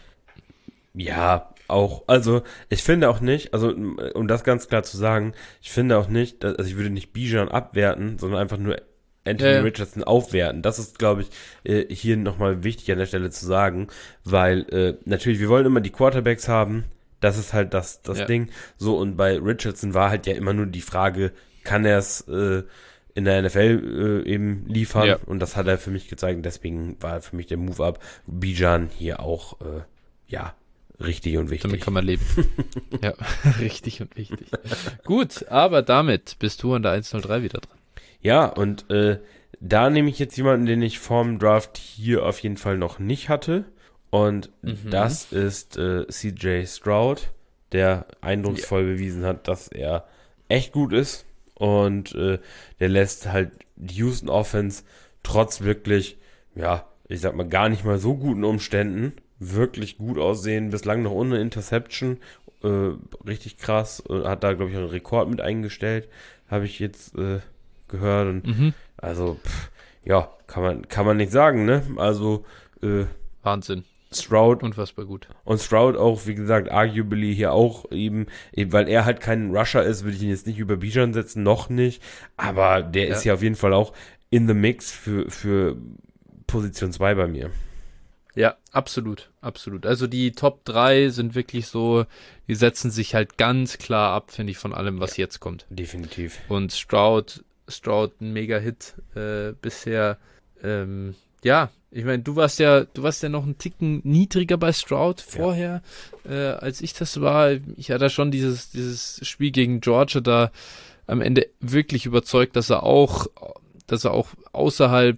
Ja, auch, also ich finde auch nicht, also um das ganz klar zu sagen, ich finde auch nicht, also ich würde nicht Bijan abwerten, sondern einfach nur Anthony Richardson aufwerten. Das ist, glaube ich, hier nochmal wichtig an der Stelle zu sagen, weil natürlich, wir wollen immer die Quarterbacks haben, das ist halt das Ding, so, und bei Richardson war halt ja immer nur die Frage, kann er es in der NFL eben liefern, und das hat er für mich gezeigt, deswegen war für mich der Move-Up, Bijan hier auch, richtig und wichtig. Damit kann man leben. Ja, richtig und wichtig. Gut, aber damit bist du an der 103 wieder dran. Ja, und da nehme ich jetzt jemanden, den ich vorm Draft hier auf jeden Fall noch nicht hatte. Und das ist CJ Stroud, der eindrucksvoll bewiesen hat, dass er echt gut ist. Und der lässt halt die Houston Offense trotz wirklich, ich sag mal, gar nicht mal so guten Umständen wirklich gut aussehen, bislang noch ohne Interception, richtig krass, hat da, glaube ich, einen Rekord mit eingestellt, habe ich jetzt gehört, und also, kann man nicht sagen, ne, also, Wahnsinn. Stroud. Unfassbar gut. Und Stroud auch, wie gesagt, arguably hier auch eben, weil er halt kein Rusher ist, würde ich ihn jetzt nicht über Bijan setzen, noch nicht, aber der ist ja auf jeden Fall auch in the mix für Position 2 bei mir. Ja, absolut. Also die Top 3 sind wirklich so, die setzen sich halt ganz klar ab, finde ich, von allem, was jetzt kommt. Definitiv. Und Stroud ein Mega-Hit bisher. ja, ich meine, du warst ja noch einen Ticken niedriger bei Stroud vorher, als ich das war. Ich hatte schon dieses Spiel gegen Georgia da am Ende wirklich überzeugt, dass er auch außerhalb,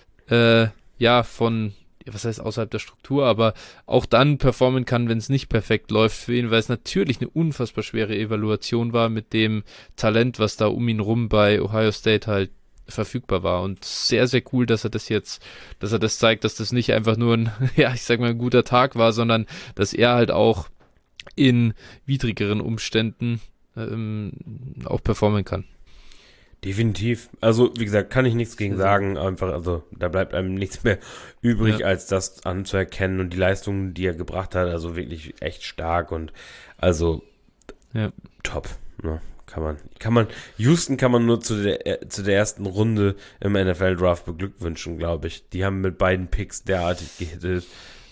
von, was heißt außerhalb der Struktur, aber auch dann performen kann, wenn es nicht perfekt läuft für ihn, weil es natürlich eine unfassbar schwere Evaluation war mit dem Talent, was da um ihn rum bei Ohio State halt verfügbar war, und sehr, sehr cool, dass er das zeigt, dass das nicht einfach nur ein guter Tag war, sondern dass er halt auch in widrigeren Umständen auch performen kann. Definitiv. Also, wie gesagt, kann ich nichts gegen sagen. Einfach, also, da bleibt einem nichts mehr übrig, als das anzuerkennen und die Leistungen, die er gebracht hat, also wirklich echt stark und also top. Ne? Houston kann man nur zu der ersten Runde im NFL-Draft beglückwünschen, glaube ich. Die haben mit beiden Picks derartig gehittet.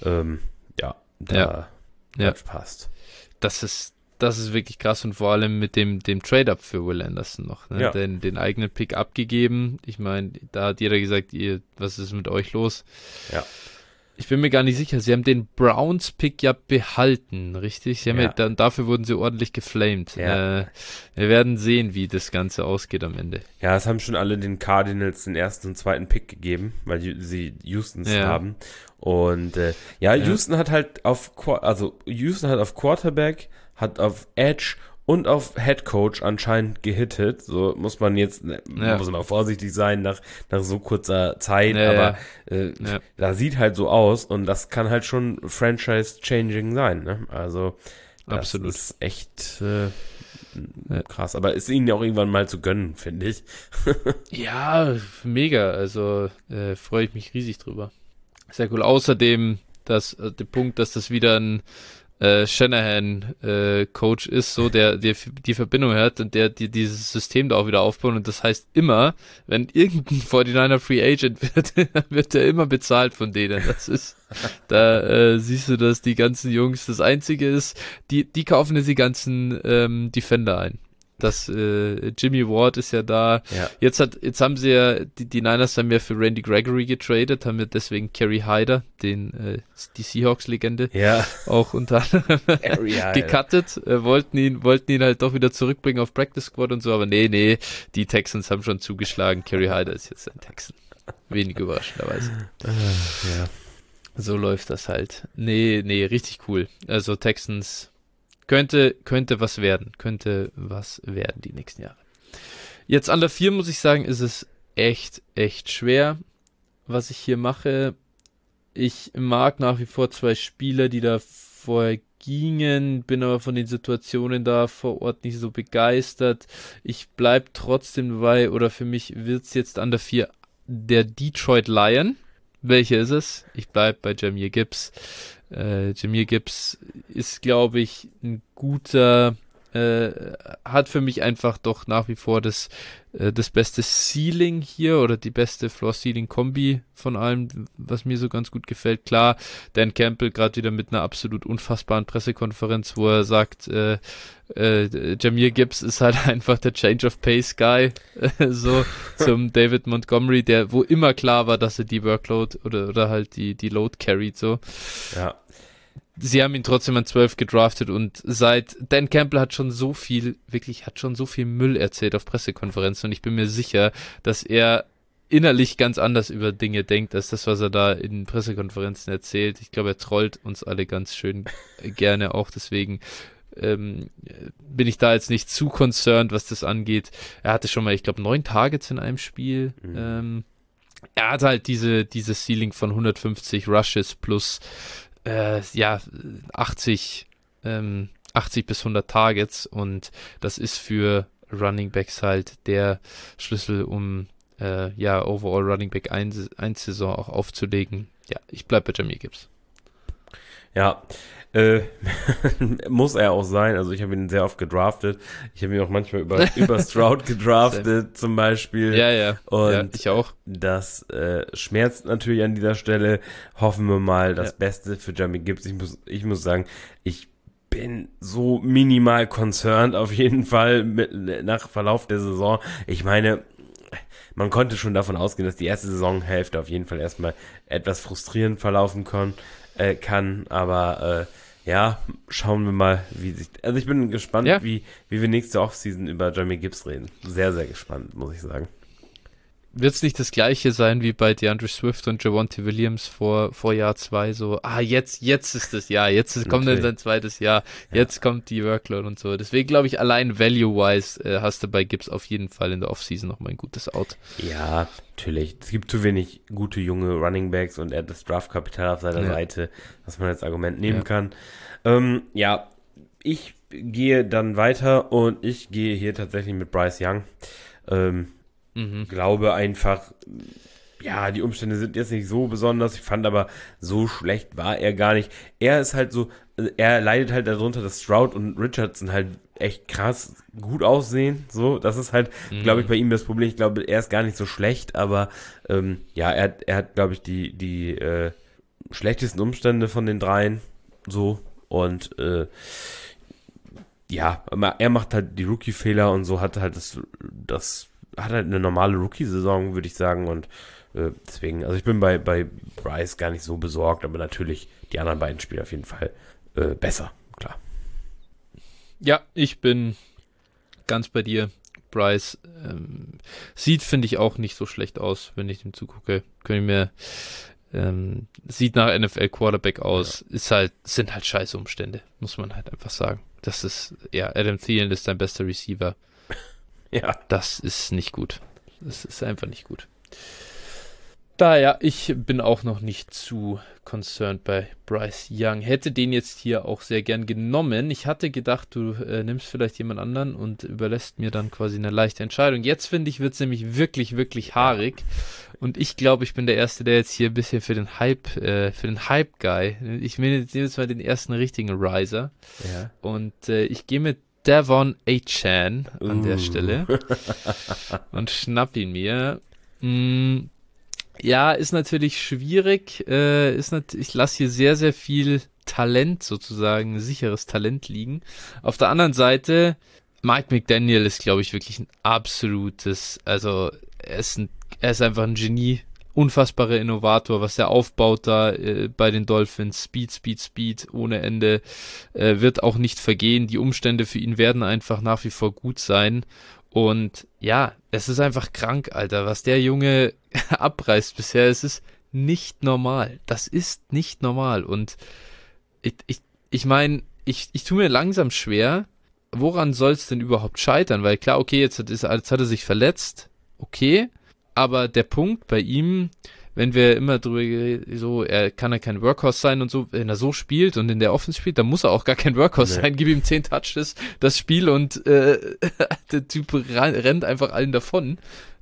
Passt. Das ist wirklich krass, und vor allem mit dem Trade-Up für Will Anderson noch, ne? Den eigenen Pick abgegeben. Ich meine, da hat jeder gesagt, was ist mit euch los? Ja. Ich bin mir gar nicht sicher, sie haben den Browns-Pick ja behalten, richtig? Dafür wurden sie ordentlich geflamed. Ja. Wir werden sehen, wie das Ganze ausgeht am Ende. Ja, es haben schon alle den Cardinals den ersten und zweiten Pick gegeben, weil sie Houstons haben. Und Houston hat halt auf Quarterback, hat auf Edge und auf Head Coach anscheinend gehittet. So muss man jetzt, muss man vorsichtig sein nach so kurzer Zeit, aber da sieht halt so aus, und das kann halt schon Franchise-changing sein, ne? Also, das absolut. Ist echt krass, aber ist ihnen ja auch irgendwann mal zu gönnen, finde ich. Ja, mega, also freue ich mich riesig drüber. Sehr cool. Außerdem, der Punkt, dass das wieder ein Shanahan-Coach ist, so der die Verbindung hat und der dieses System da auch wieder aufbaut, und das heißt immer, wenn irgendein 49er Free Agent wird, wird er immer bezahlt von denen. Das ist, da siehst du, dass die ganzen Jungs, das Einzige ist, die kaufen jetzt die ganzen Defender ein. Jimmy Ward ist ja da. Ja. Jetzt haben sie ja, die Niners haben ja für Randy Gregory getradet, haben ja deswegen Kerry Hyder, die Seahawks-Legende, auch unter anderem gecuttet, wollten ihn halt doch wieder zurückbringen auf Practice Squad und so, aber nee, die Texans haben schon zugeschlagen. Kerry Hyder ist jetzt ein Texan. Wenig überraschenderweise. So läuft das halt. Nee, richtig cool. Also Texans könnte was werden die nächsten Jahre. Jetzt an der 4 muss ich sagen, ist es echt, echt schwer, was ich hier mache. Ich mag nach wie vor 2 Spieler, die da vorher gingen, bin aber von den Situationen da vor Ort nicht so begeistert. Ich bleibe trotzdem dabei, oder für mich wird es jetzt an der 4 der Detroit Lion. Welche ist es? Ich bleibe bei Jahmyr Gibbs. Jahmyr Gibbs ist, glaube ich, ein guter, hat für mich einfach doch nach wie vor das beste Ceiling hier, oder die beste Floor-Ceiling-Kombi von allem, was mir so ganz gut gefällt. Klar, Dan Campbell gerade wieder mit einer absolut unfassbaren Pressekonferenz, wo er sagt, Jahmyr Gibbs ist halt einfach der Change of Pace Guy, so zum David Montgomery, wo immer klar war, dass er die Workload oder halt die Load carried, so. Ja. Sie haben ihn trotzdem an 12 gedraftet, und Dan Campbell hat schon so viel Müll erzählt auf Pressekonferenzen, und ich bin mir sicher, dass er innerlich ganz anders über Dinge denkt, als das, was er da in Pressekonferenzen erzählt. Ich glaube, er trollt uns alle ganz schön gerne auch, deswegen bin ich da jetzt nicht zu concerned, was das angeht. Er hatte schon mal, ich glaube, 9 Targets in einem Spiel. Er hat halt dieses Ceiling von 150 Rushes plus 80 bis 100 Targets, und das ist für Running Backs halt der Schlüssel, um Overall Running Back 1 Saison auch aufzulegen. Ja, ich bleibe bei Jahmyr Gibbs. Ja, muss er auch sein. Also ich habe ihn sehr oft gedraftet. Ich habe ihn auch manchmal über Stroud gedraftet zum Beispiel. Ja. Und ich auch. Das schmerzt natürlich an dieser Stelle. Hoffen wir mal das Beste für Jahmyr Gibbs. Ich muss sagen, ich bin so minimal concerned auf jeden Fall nach Verlauf der Saison. Ich meine, man konnte schon davon ausgehen, dass die erste Saisonhälfte auf jeden Fall erstmal etwas frustrierend verlaufen kann, aber ja, schauen wir mal, also ich bin gespannt, wie wir nächste Offseason über Jahmyr Gibbs reden. Sehr, sehr gespannt, muss ich sagen. Wird es nicht das gleiche sein wie bei DeAndre Swift und Javonte Williams vor Jahr 2, so, jetzt ist das Jahr, kommt dann sein zweites Jahr, jetzt kommt die Workload und so. Deswegen glaube ich, allein value-wise hast du bei Gibbs auf jeden Fall in der Offseason nochmal ein gutes Out. Ja, natürlich. Es gibt zu wenig gute junge Running Backs und er hat das Draftkapital auf seiner Seite, was man als Argument nehmen kann. Ich gehe dann weiter und ich gehe hier tatsächlich mit Bryce Young. Glaube einfach, ja, die Umstände sind jetzt nicht so besonders. Ich fand aber, so schlecht war er gar nicht. Er ist halt so, er leidet halt darunter, dass Stroud und Richardson halt echt krass gut aussehen. So, das ist halt, glaube ich, bei ihm das Problem. Ich glaube, er ist gar nicht so schlecht, aber ja, er hat, glaube ich, die schlechtesten Umstände von den dreien. So, und ja, er macht halt die Rookie-Fehler und so hat halt das hat halt eine normale Rookie-Saison, würde ich sagen, und deswegen, also ich bin bei Bryce gar nicht so besorgt, aber natürlich die anderen beiden Spieler auf jeden Fall besser, klar. Ja, ich bin ganz bei dir. Bryce sieht, finde ich, auch nicht so schlecht aus, wenn ich dem zugucke. Sieht nach NFL-Quarterback aus, sind halt scheiße Umstände, muss man halt einfach sagen. Das ist, Adam Thielen ist dein bester Receiver. Ja. Das ist nicht gut. Das ist einfach nicht gut. Daher, ich bin auch noch nicht zu concerned bei Bryce Young. Hätte den jetzt hier auch sehr gern genommen. Ich hatte gedacht, du nimmst vielleicht jemand anderen und überlässt mir dann quasi eine leichte Entscheidung. Jetzt finde ich, wird es nämlich wirklich, wirklich haarig. Und ich glaube, ich bin der Erste, der jetzt hier ein bisschen für den Hype-Guy, ich nehme jetzt mal den ersten richtigen Riser. Ja. Und ich gehe mit Devon Achane an der Stelle und schnapp ihn mir. Ja, ist natürlich schwierig. Ich lasse hier sehr, sehr viel Talent sozusagen, sicheres Talent liegen. Auf der anderen Seite, Mike McDaniel ist, glaube ich, wirklich ein absolutes, also er ist einfach ein Genie. Unfassbarer Innovator, was er aufbaut da bei den Dolphins. Speed, ohne Ende. Wird auch nicht vergehen. Die Umstände für ihn werden einfach nach wie vor gut sein. Und ja, es ist einfach krank, Alter, was der Junge abreißt bisher. Es ist nicht normal. Das ist nicht normal. Und ich meine, ich tue mir langsam schwer, woran soll es denn überhaupt scheitern? Weil klar, okay, jetzt hat er sich verletzt. Okay. Aber der Punkt bei ihm, wenn wir immer drüber so, kann er kein Workhorse sein und so, wenn er so spielt und in der Offense spielt, dann muss er auch gar kein Workhorse sein. Gib ihm 10 Touches, das Spiel und der Typ rennt einfach allen davon.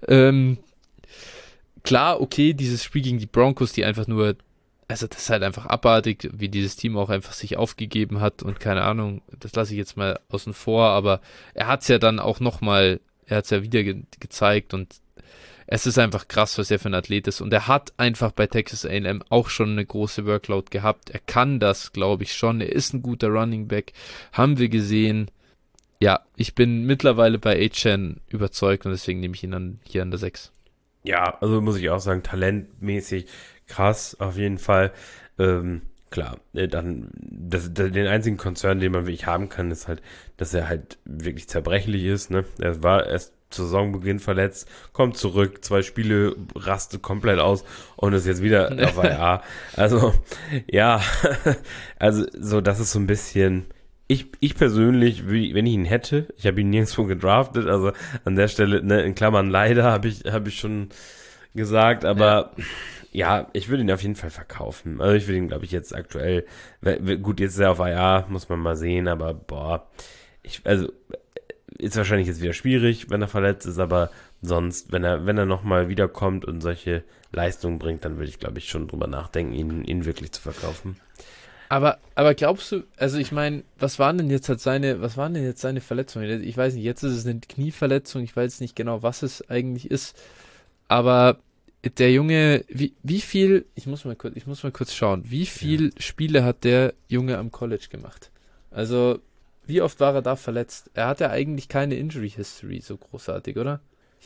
Klar, okay, dieses Spiel gegen die Broncos, die einfach nur, also das ist halt einfach abartig, wie dieses Team auch einfach sich aufgegeben hat und keine Ahnung, das lasse ich jetzt mal außen vor, aber er hat es ja dann auch nochmal, er hat es ja wieder gezeigt und es ist einfach krass, was er für ein Athlet ist. Und er hat einfach bei Texas A&M auch schon eine große Workload gehabt. Er kann das, glaube ich, schon. Er ist ein guter Running Back. Haben wir gesehen. Ja, ich bin mittlerweile bei Achane überzeugt und deswegen nehme ich ihn hier an der 6. Ja, also muss ich auch sagen, talentmäßig krass, auf jeden Fall. Klar, dann den einzigen Konzern, den man wirklich haben kann, ist halt, dass er halt wirklich zerbrechlich ist. Ne? Er war erst zu Saisonbeginn verletzt, kommt zurück, 2 Spiele, rastet komplett aus und ist jetzt wieder auf IR. Also, ja, also so, das ist so ein bisschen, ich persönlich, wenn ich ihn hätte, ich habe ihn nirgendwo gedraftet, also an der Stelle, ne, in Klammern leider, habe ich schon gesagt, aber ja, ich würde ihn auf jeden Fall verkaufen. Also ich würde ihn, glaube ich, jetzt aktuell, gut, jetzt ist er auf IR, muss man mal sehen, aber boah, ist wahrscheinlich jetzt wieder schwierig, wenn er verletzt ist, aber sonst, wenn er nochmal wiederkommt und solche Leistungen bringt, dann würde ich, glaube ich, schon drüber nachdenken, ihn wirklich zu verkaufen. Aber glaubst du, also ich meine, was waren denn jetzt seine Verletzungen? Ich weiß nicht, jetzt ist es eine Knieverletzung, ich weiß nicht genau, was es eigentlich ist, aber der Junge, wie viel, ich muss mal kurz schauen, wie viel Spiele hat der Junge am College gemacht? Also, wie oft war er da verletzt? Er hat ja eigentlich keine Injury History so großartig, oder?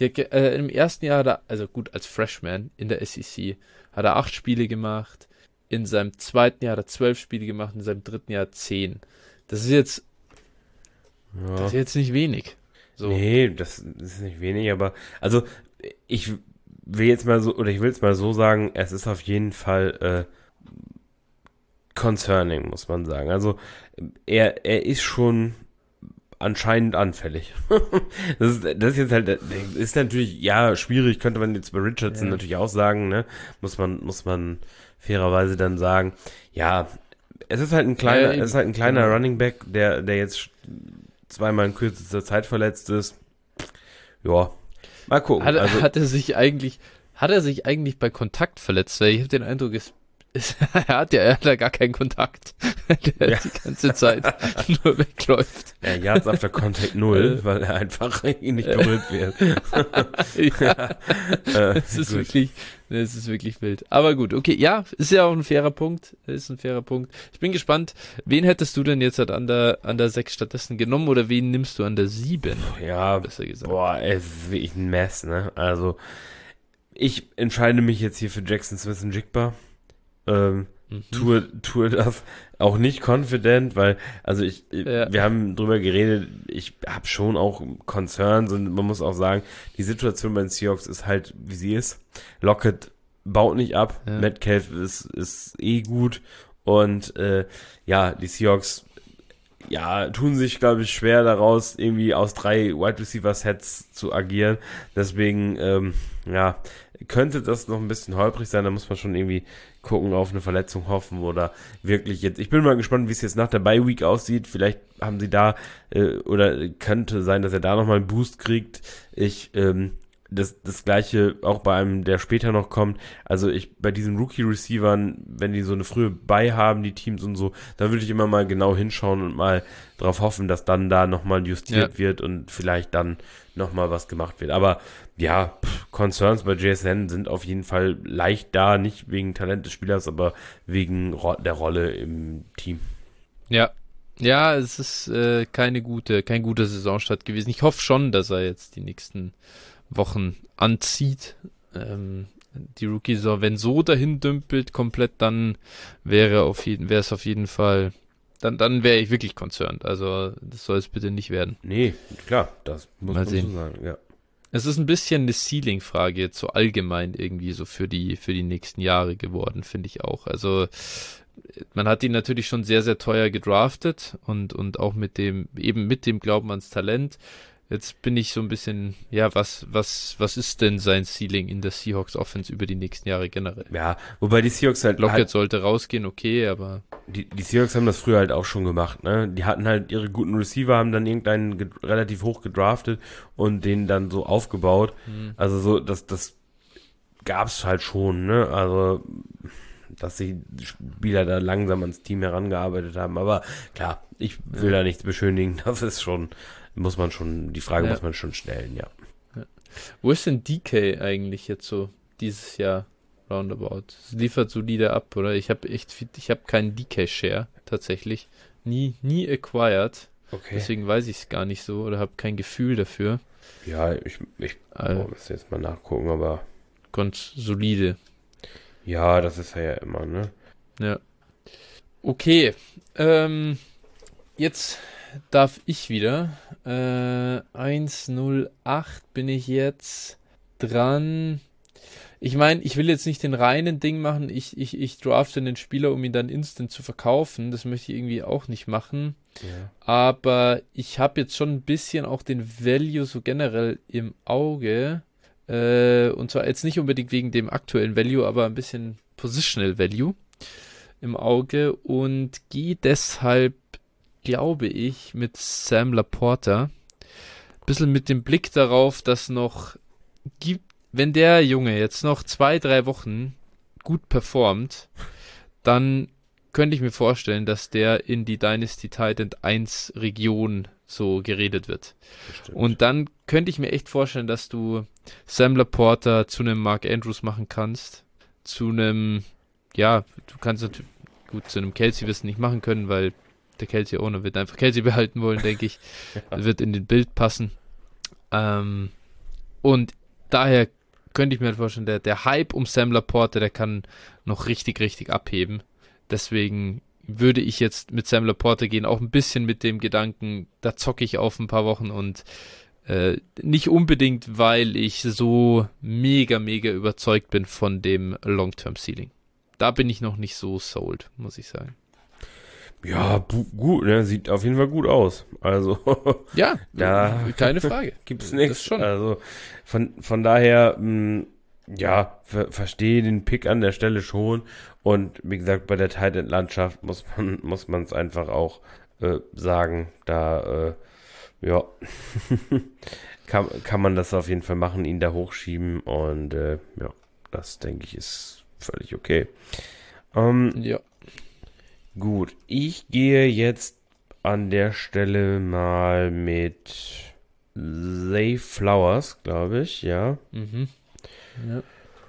Im ersten Jahr hat er, also gut, als Freshman in der SEC, hat er 8 Spiele gemacht. In seinem zweiten Jahr hat er 12 Spiele gemacht, in seinem dritten Jahr 10. Das ist jetzt, Ja. das ist jetzt nicht wenig. So. Nee, das ist nicht wenig, aber also ich will jetzt mal so, oder ich will es mal so sagen, es ist auf jeden Fall concerning, muss man sagen. Also er ist schon anscheinend anfällig. Das ist jetzt halt, ist natürlich, ja, schwierig, könnte man jetzt bei Richardson Ja. natürlich auch sagen, ne? Muss man fairerweise dann sagen. Ja, es ist halt ein kleiner, eben. es ist halt ein kleiner Genau. Running Back, der jetzt zweimal in kürzester Zeit verletzt ist. Ja, mal gucken. Also, Hat er sich eigentlich bei Kontakt verletzt? Weil ich habe den Eindruck, er hat ja gar keinen Kontakt. Der Ja. die ganze Zeit nur wegläuft. ja, Yards after Contact 0, weil er einfach nicht berührt wird. Ja, es ist wirklich wild. Aber gut, okay, ja, ist ja auch ein fairer Punkt. Ich bin gespannt, wen hättest du denn jetzt halt an der 6 stattdessen genommen oder wen nimmst du an der 7? Ja, Besser gesagt. boah, es ist wirklich ein Mess, ne? Also, ich entscheide mich jetzt hier für Jackson Smith-Njigba. Tue das auch nicht confident, weil, also wir haben drüber geredet, ich habe schon auch Concerns und man muss auch sagen, die Situation bei den Seahawks ist halt, wie sie ist. Lockett baut nicht ab, Ja. Metcalf ist eh gut und ja, die Seahawks tun sich, glaube ich, schwer daraus, irgendwie aus 3 Wide Receiver Sets zu agieren. Deswegen, könnte das noch ein bisschen holprig sein. Da muss man schon irgendwie gucken, auf eine Verletzung hoffen oder wirklich jetzt. Ich bin mal gespannt, wie es jetzt nach der Bye Week aussieht. Vielleicht haben sie da, oder könnte sein, dass er da nochmal einen Boost kriegt. Das Gleiche auch bei einem, der später noch kommt. Also bei diesen Rookie-Receivern, wenn die so eine frühe Bye haben, die Teams und so, da würde ich immer mal genau hinschauen und mal darauf hoffen, dass dann da nochmal justiert wird und vielleicht dann nochmal was gemacht wird. Aber ja, Concerns bei JSN sind auf jeden Fall leicht da, nicht wegen Talent des Spielers, aber wegen der Rolle im Team. Ja. Ja, es ist kein guter Saisonstart gewesen. Ich hoffe schon, dass er jetzt die nächsten Wochen anzieht. Die Rookie-Saison, wenn so dahin dümpelt komplett, dann wäre es auf jeden Fall, dann wäre ich wirklich concerned. Also das soll es bitte nicht werden. Nee, klar, das muss Mal man sehen. so sagen, ja. Es ist ein bisschen eine Ceiling-Frage jetzt so allgemein irgendwie so für die nächsten Jahre geworden, finde ich auch. Also man hat ihn natürlich schon sehr, sehr teuer gedraftet und auch mit dem Glauben ans Talent. Jetzt bin ich so ein bisschen, ja, was ist denn sein Ceiling in der Seahawks Offense über die nächsten Jahre generell? Ja, wobei die Seahawks Lockett sollte rausgehen, okay, aber die Seahawks haben das früher halt auch schon gemacht, ne? Die hatten halt ihre guten Receiver, haben dann irgendeinen relativ hoch gedraftet und den dann so aufgebaut. Also so, das gab's halt schon, ne? Also, dass die Spieler da langsam ans Team herangearbeitet haben. Aber klar, ich will da nichts beschönigen. Das ist schon, die Frage muss man schon stellen, ja. Wo ist denn DK eigentlich jetzt so dieses Jahr roundabout? Es liefert solide ab, oder? Ich habe keinen DK-Share tatsächlich. Nie acquired. Okay. Deswegen weiß ich es gar nicht so oder habe kein Gefühl dafür. Ja, ich muss jetzt mal nachgucken, aber Ganz solide. ja, das ist ja immer, ne? Ja. Okay. Jetzt darf ich wieder. 108 bin ich jetzt dran. Ich meine, ich will jetzt nicht den reinen Ding machen. Ich drafte einen Spieler, um ihn dann instant zu verkaufen. Das möchte ich irgendwie auch nicht machen. Ja. Aber ich habe jetzt schon ein bisschen auch den Value so generell im Auge. Und zwar jetzt nicht unbedingt wegen dem aktuellen Value, aber ein bisschen Positional Value im Auge. Und gehe deshalb, glaube ich, mit Sam Laporta. Ein bisschen mit dem Blick darauf, dass noch gibt, wenn der Junge jetzt noch 2-3 Wochen gut performt, dann könnte ich mir vorstellen, dass der in die Dynasty Titan 1 Region so geredet wird. Bestimmt. Und dann könnte ich mir echt vorstellen, dass du Sam Laporta zu einem Mark Andrews machen kannst, zu einem, ja, du kannst natürlich, gut, zu einem Kelsey wirst du nicht machen können, weil der Kelsey Owner wird einfach Kelsey behalten wollen, denke ich. Ja. Wird in den Bild passen. Und daher könnte ich mir vorstellen, der Hype um Sam Laporta, der kann noch richtig, richtig abheben. Deswegen würde ich jetzt mit Sam Laporta gehen, auch ein bisschen mit dem Gedanken, da zocke ich auf ein paar Wochen und nicht unbedingt, weil ich so mega, mega überzeugt bin von dem Long-Term-Ceiling. Da bin ich noch nicht so sold, muss ich sagen. Ja, gut, ne? Sieht auf jeden Fall gut aus. Also, Ja, da keine Frage. gibt's nichts. Das schon. Also, von daher, ja, verstehe den Pick an der Stelle schon. Und wie gesagt, bei der Tight End Landschaft muss man es einfach auch sagen, da, ja, kann man das auf jeden Fall machen, ihn da hochschieben. Und ja, das denke ich ist völlig okay. Ja. Gut, ich gehe jetzt an der Stelle mal mit Zay Flowers, glaube ich, ja. Mhm. Ja.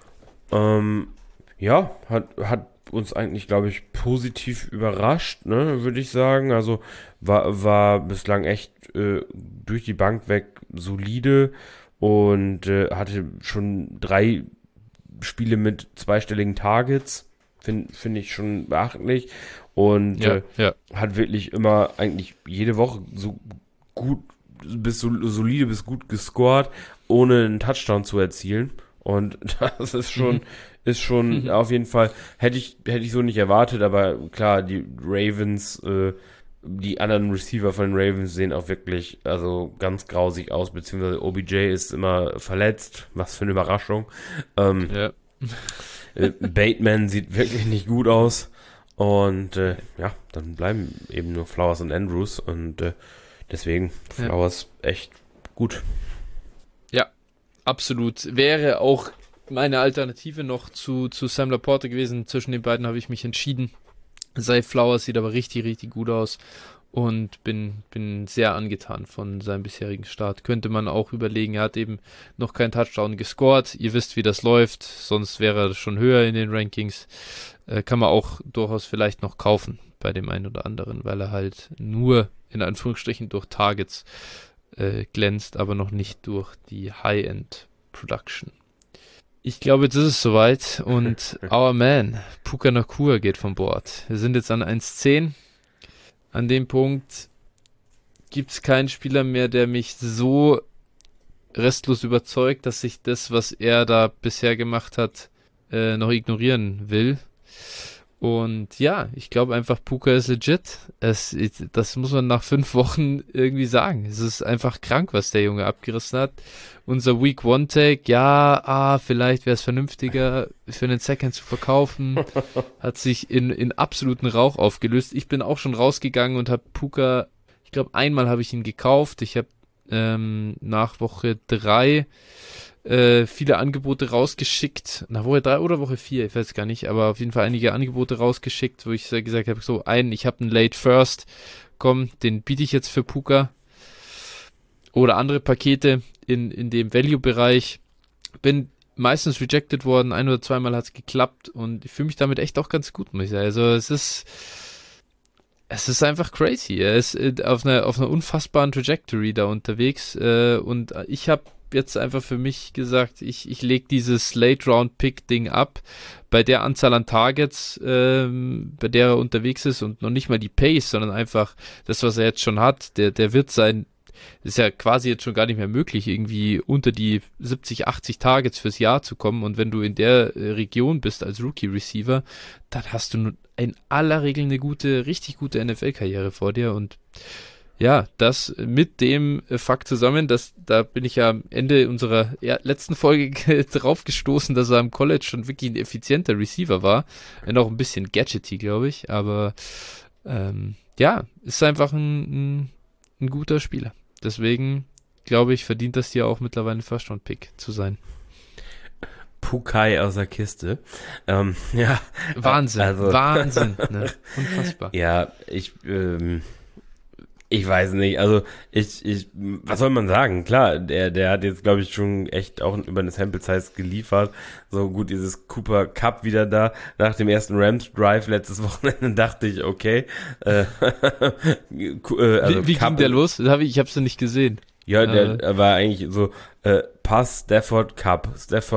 Ja, hat uns eigentlich, glaube ich, positiv überrascht, ne, würde ich sagen. Also war bislang echt durch die Bank weg solide und hatte schon 3 Spiele mit zweistelligen Targets. Finde ich schon beachtlich. Und Ja. hat wirklich immer eigentlich jede Woche so gut solide bis gut gescored, ohne einen Touchdown zu erzielen. Und das ist schon auf jeden Fall, hätte ich so nicht erwartet, aber klar, die Ravens, die anderen Receiver von den Ravens sehen auch wirklich, also ganz grausig aus, beziehungsweise OBJ ist immer verletzt, was für eine Überraschung. Ja. Bateman sieht wirklich nicht gut aus. Und ja, dann bleiben eben nur Flowers und Andrews. Und deswegen Flowers echt gut. Ja, absolut. Wäre auch meine Alternative noch zu Sam Laporta gewesen. Zwischen den beiden habe ich mich entschieden. Zay Flowers sieht aber richtig, richtig gut aus. Und bin sehr angetan von seinem bisherigen Start. Könnte man auch überlegen, er hat eben noch keinen Touchdown gescored. Ihr wisst, wie das läuft, sonst wäre er schon höher in den Rankings. Kann man auch durchaus vielleicht noch kaufen bei dem einen oder anderen, weil er halt nur in Anführungsstrichen durch Targets glänzt, aber noch nicht durch die High-End-Production. Ich glaube, jetzt ist es soweit und our man, Puka Nacua, geht von Bord. Wir sind jetzt an 1,10. An dem Punkt gibt es keinen Spieler mehr, der mich so restlos überzeugt, dass ich das, was er da bisher gemacht hat, noch ignorieren will. Und ja, ich glaube einfach, Puka ist legit. Das muss man nach 5 Wochen irgendwie sagen. Es ist einfach krank, was der Junge abgerissen hat. Unser Week One Take, ja, vielleicht wäre es vernünftiger, für einen Second zu verkaufen. Hat sich in absoluten Rauch aufgelöst. Ich bin auch schon rausgegangen und habe Puka, ich glaube, einmal habe ich ihn gekauft. Ich habe nach Woche 3 viele Angebote rausgeschickt, nach Woche 3 oder Woche 4, ich weiß gar nicht, aber auf jeden Fall einige Angebote rausgeschickt, wo ich gesagt habe, so ich habe einen Late First, komm, den biete ich jetzt für Puka oder andere Pakete in dem Value-Bereich, bin meistens rejected worden, 1 oder 2 Mal hat es geklappt und ich fühle mich damit echt auch ganz gut, muss ich sagen, also es ist einfach crazy, er ist auf einer unfassbaren Trajectory da unterwegs und ich habe jetzt einfach für mich gesagt, ich lege dieses Late-Round-Pick-Ding ab, bei der Anzahl an Targets, bei der er unterwegs ist und noch nicht mal die Pace, sondern einfach das, was er jetzt schon hat, der wird sein, ist ja quasi jetzt schon gar nicht mehr möglich, irgendwie unter die 70, 80 Targets fürs Jahr zu kommen und wenn du in der Region bist als Rookie-Receiver, dann hast du in aller Regel eine richtig gute NFL-Karriere vor dir und ja, das mit dem Fakt zusammen, da bin ich ja am Ende unserer letzten Folge drauf gestoßen, dass er am College schon wirklich ein effizienter Receiver war. Noch ein bisschen gadgety, glaube ich, aber ja, ist einfach ein guter Spieler. Deswegen glaube ich, verdient das hier auch mittlerweile ein First-Round-Pick zu sein. Pukai aus der Kiste. Ja. Wahnsinn, also, Wahnsinn, ne? Unfassbar. Ja, ich weiß nicht, also was soll man sagen? Klar, der hat jetzt, glaube ich, schon echt auch über eine Sample Size geliefert. So gut, dieses Cooper Cup wieder da. Nach dem ersten Rams Drive letztes Wochenende dachte ich, okay. Also wie ging der los? Ich hab's ja nicht gesehen. Ja, der war eigentlich so, Pass, Stafford Cup.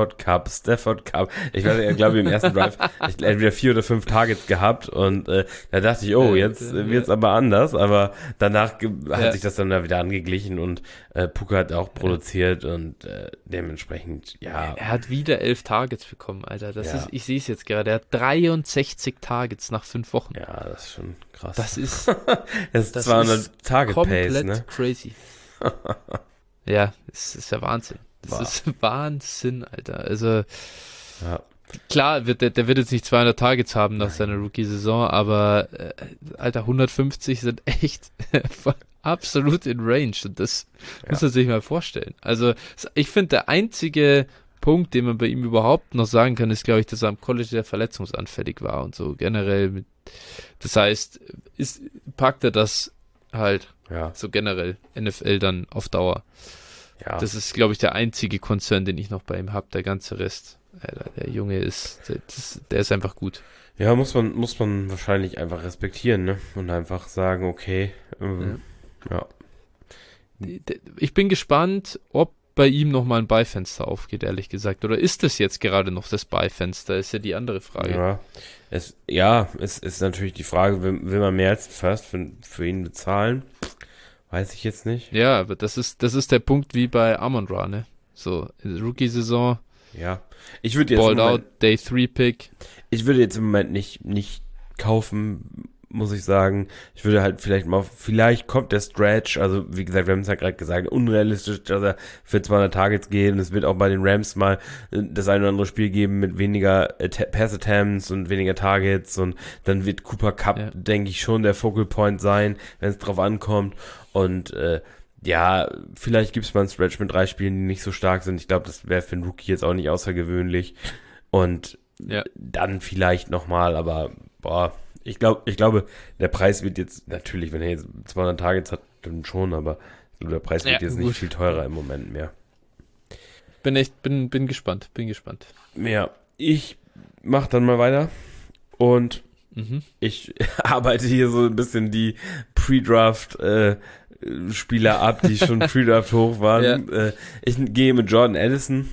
Ich glaube, im ersten Drive entweder 4 oder 5 Targets gehabt und da dachte ich, jetzt wird's aber anders, aber danach hat sich das dann wieder angeglichen und Puka hat auch produziert und dementsprechend, ja. Er hat wieder 11 Targets bekommen, Alter. Ich sehe es jetzt gerade. Er hat 63 Targets nach 5 Wochen. Ja, das ist schon krass. Das ist 200 Target Pace, komplett ne? crazy. Ja, es ist ja Wahnsinn. Das ist Wahnsinn, Alter. Also, klar, der wird jetzt nicht 200 Targets haben nach seiner Rookie-Saison, aber, Alter, 150 sind echt absolut in Range. Und das muss man sich mal vorstellen. Also, ich finde, der einzige Punkt, den man bei ihm überhaupt noch sagen kann, ist, glaube ich, dass er am College sehr verletzungsanfällig war und so generell. Das heißt, packt er das halt so generell NFL dann auf Dauer. Ja. Das ist, glaube ich, der einzige Concern, den ich noch bei ihm habe. Der ganze Rest, Alter, der Junge der ist einfach gut. Ja, muss man wahrscheinlich einfach respektieren, ne? Und einfach sagen, okay, Ich bin gespannt, ob bei ihm nochmal ein Buy-Fenster aufgeht, ehrlich gesagt. Oder ist das jetzt gerade noch das Buy-Fenster? Ist ja die andere Frage. Ja, es ist natürlich die Frage, will man mehr als First für ihn bezahlen? Weiß ich jetzt nicht. Ja, aber das ist der Punkt wie bei Amon-Ra, ne? So, Rookie-Saison. Ja. Ich würde jetzt Balled out, Day 3 Pick. Ich würde jetzt im Moment nicht kaufen, muss ich sagen. Ich würde halt vielleicht kommt der Stretch, also wie gesagt, wir haben es ja gerade gesagt, unrealistisch, dass er für 200 Targets geht und es wird auch bei den Rams mal das ein oder andere Spiel geben mit weniger Pass-Attempts und weniger Targets und dann wird Cooper Kupp, denke ich, schon der Focal Point sein, wenn es drauf ankommt und vielleicht gibt es mal einen Stretch mit 3 Spielen, die nicht so stark sind. Ich glaube, das wäre für einen Rookie jetzt auch nicht außergewöhnlich und dann vielleicht nochmal, aber ich glaube, der Preis wird jetzt, natürlich, wenn er jetzt 200 Targets hat, dann schon, aber ich glaube, der Preis wird jetzt nicht viel teurer im Moment mehr. Bin gespannt. Ja, ich mach dann mal weiter und ich arbeite hier so ein bisschen die Pre-Draft Spieler ab, die schon Pre-Draft hoch waren. Ich gehe mit Jordan Addison.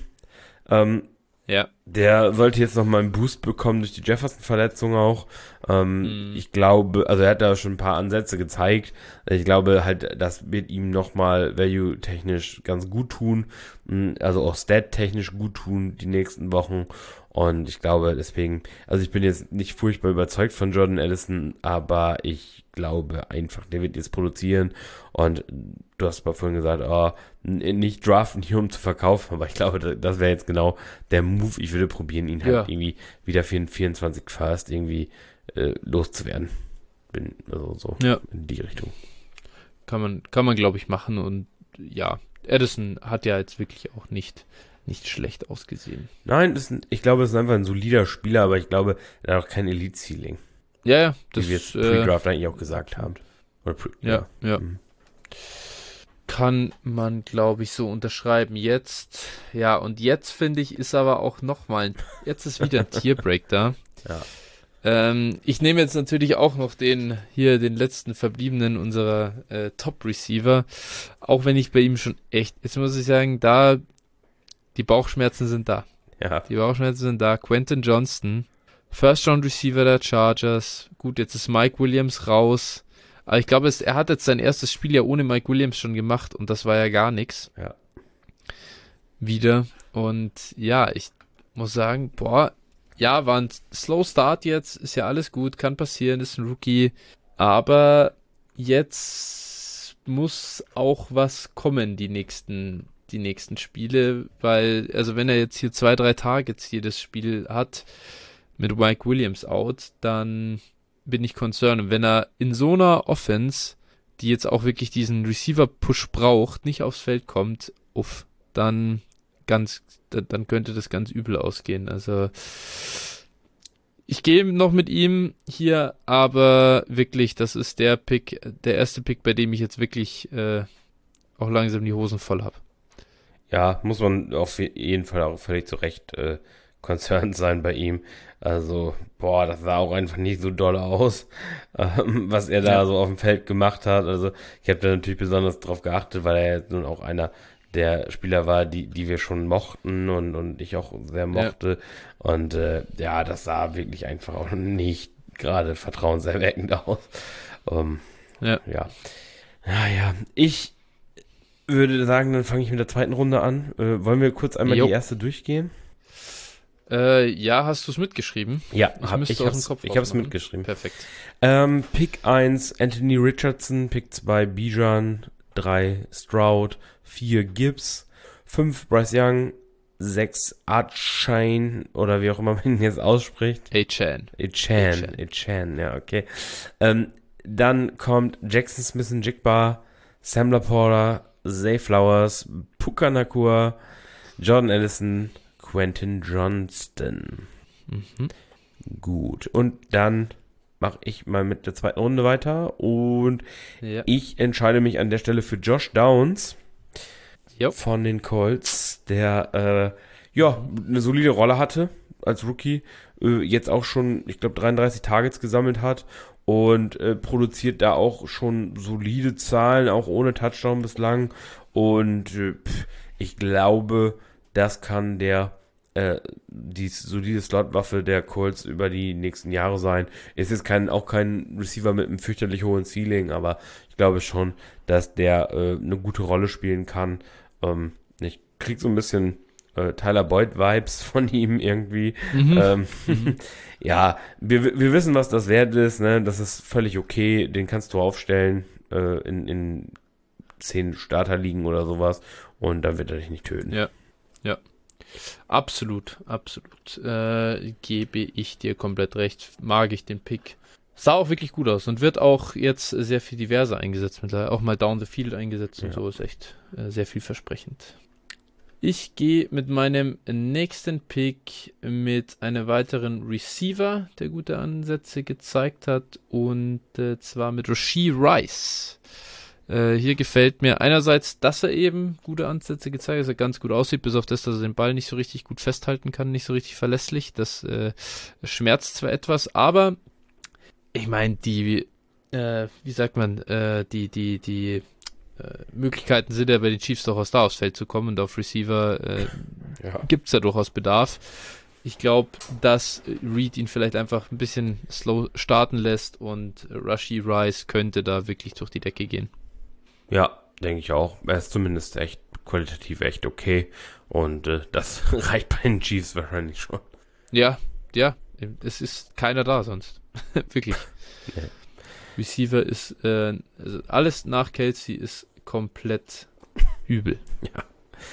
Der sollte jetzt noch mal einen Boost bekommen durch die Jefferson-Verletzung auch. Ich glaube, also er hat da schon ein paar Ansätze gezeigt. Ich glaube halt, das wird ihm noch mal value-technisch ganz gut tun. Also auch stat-technisch gut tun die nächsten Wochen. Und ich glaube deswegen, also ich bin jetzt nicht furchtbar überzeugt von Jordan Addison, aber ich glaube einfach, der wird jetzt produzieren. Und du hast mal vorhin gesagt, nicht draften hier, um zu verkaufen, aber ich glaube, das wäre jetzt genau der Move. Ich würde probieren, ihn halt irgendwie wieder für den 24 First irgendwie loszuwerden. So in die Richtung. Kann man glaube ich machen und ja, Addison hat ja jetzt wirklich auch nicht schlecht ausgesehen. Nein, ich glaube, es ist einfach ein solider Spieler, aber ich glaube, er hat auch kein Elite-Ceiling. Ja, das wie wir jetzt Pre-Draft eigentlich auch gesagt haben. Ja. Kann man, glaube ich, so unterschreiben. Jetzt finde ich, ist aber auch jetzt ist wieder ein Tierbreak da. Ja. Ich nehme jetzt natürlich auch noch den letzten verbliebenen unserer Top-Receiver, auch wenn ich bei ihm schon echt, jetzt muss ich sagen, die Bauchschmerzen sind da. Ja. Die Bauchschmerzen sind da. Quentin Johnston, First-Round-Receiver der Chargers. Gut, jetzt ist Mike Williams raus. Aber ich glaube, er hat jetzt sein erstes Spiel ja ohne Mike Williams schon gemacht und das war ja gar nichts. Ja. Wieder. Und ja, ich muss sagen, war ein Slow Start jetzt, ist ja alles gut, kann passieren, ist ein Rookie. Aber jetzt muss auch was kommen, die nächsten Spiele, weil, also wenn er jetzt hier 2-3 Targets jedes Spiel hat, mit Mike Williams out, dann bin ich concerned. Und wenn er in so einer Offense, die jetzt auch wirklich diesen Receiver-Push braucht, nicht aufs Feld kommt, dann könnte das ganz übel ausgehen. Also ich gehe noch mit ihm hier, aber wirklich, das ist der erste Pick, bei dem ich jetzt wirklich auch langsam die Hosen voll habe. Ja, muss man auf jeden Fall auch völlig zu Recht concerned sein bei ihm. Also, das sah auch einfach nicht so doll aus, was er da so auf dem Feld gemacht hat. Also, ich habe da natürlich besonders drauf geachtet, weil er jetzt nun auch einer der Spieler war, die wir schon mochten und ich auch sehr mochte. Ja. Und das sah wirklich einfach auch nicht gerade vertrauenserweckend aus. Ja. Naja, ich würde sagen, dann fange ich mit der zweiten Runde an. Wollen wir kurz einmal die erste durchgehen? Hast du es mitgeschrieben? Ja, ich habe es mitgeschrieben. Perfekt. Pick 1 Anthony Richardson, Pick 2 Bijan, 3 Stroud, 4 Gibbs, 5 Bryce Young, 6 Achane oder wie auch immer man ihn jetzt ausspricht. Achane, ja, okay. Dann kommt Jackson Smith-Njigba, Sam Laporta, Zay Flowers, Puka Nacua, Jordan Addison, Quentin Johnston. Gut. Und dann mache ich mal mit der zweiten Runde weiter. Und ich entscheide mich an der Stelle für Josh Downs von den Colts, der eine solide Rolle hatte als Rookie. Jetzt auch schon, ich glaube, 33 Targets gesammelt hat und produziert da auch schon solide Zahlen, auch ohne Touchdown bislang. Und ich glaube, das kann die solide Slotwaffe der Colts über die nächsten Jahre sein. Ist jetzt auch kein Receiver mit einem fürchterlich hohen Ceiling, aber ich glaube schon, dass der eine gute Rolle spielen kann. Ich krieg so ein bisschen Tyler Boyd-Vibes von ihm irgendwie. Ja, wir wissen, was das wert ist, ne? Das ist völlig okay. Den kannst du aufstellen in 10 Starterligen oder sowas und dann wird er dich nicht töten. Ja. Absolut. Gebe ich dir komplett recht. Mag ich den Pick. Sah auch wirklich gut aus und wird auch jetzt sehr viel diverser eingesetzt. Auch mal down the field eingesetzt und so. Ist echt sehr vielversprechend. Ich gehe mit meinem nächsten Pick mit einem weiteren Receiver, der gute Ansätze gezeigt hat, und zwar mit Rashee Rice. Hier gefällt mir einerseits, dass er eben gute Ansätze gezeigt hat, dass er ganz gut aussieht, bis auf das, dass er den Ball nicht so richtig gut festhalten kann, nicht so richtig verlässlich. Das schmerzt zwar etwas, aber ich meine, die Möglichkeiten sind ja bei den Chiefs durchaus da, aufs Feld zu kommen, und auf Receiver gibt es ja durchaus Bedarf. Ich glaube, dass Reed ihn vielleicht einfach ein bisschen slow starten lässt und Rashee Rice könnte da wirklich durch die Decke gehen. Ja, denke ich auch. Er ist zumindest qualitativ echt okay und das reicht bei den Chiefs wahrscheinlich schon. Ja, es ist keiner da sonst. Wirklich. Nee. Receiver ist, also alles nach Kelsey ist komplett übel. Ja.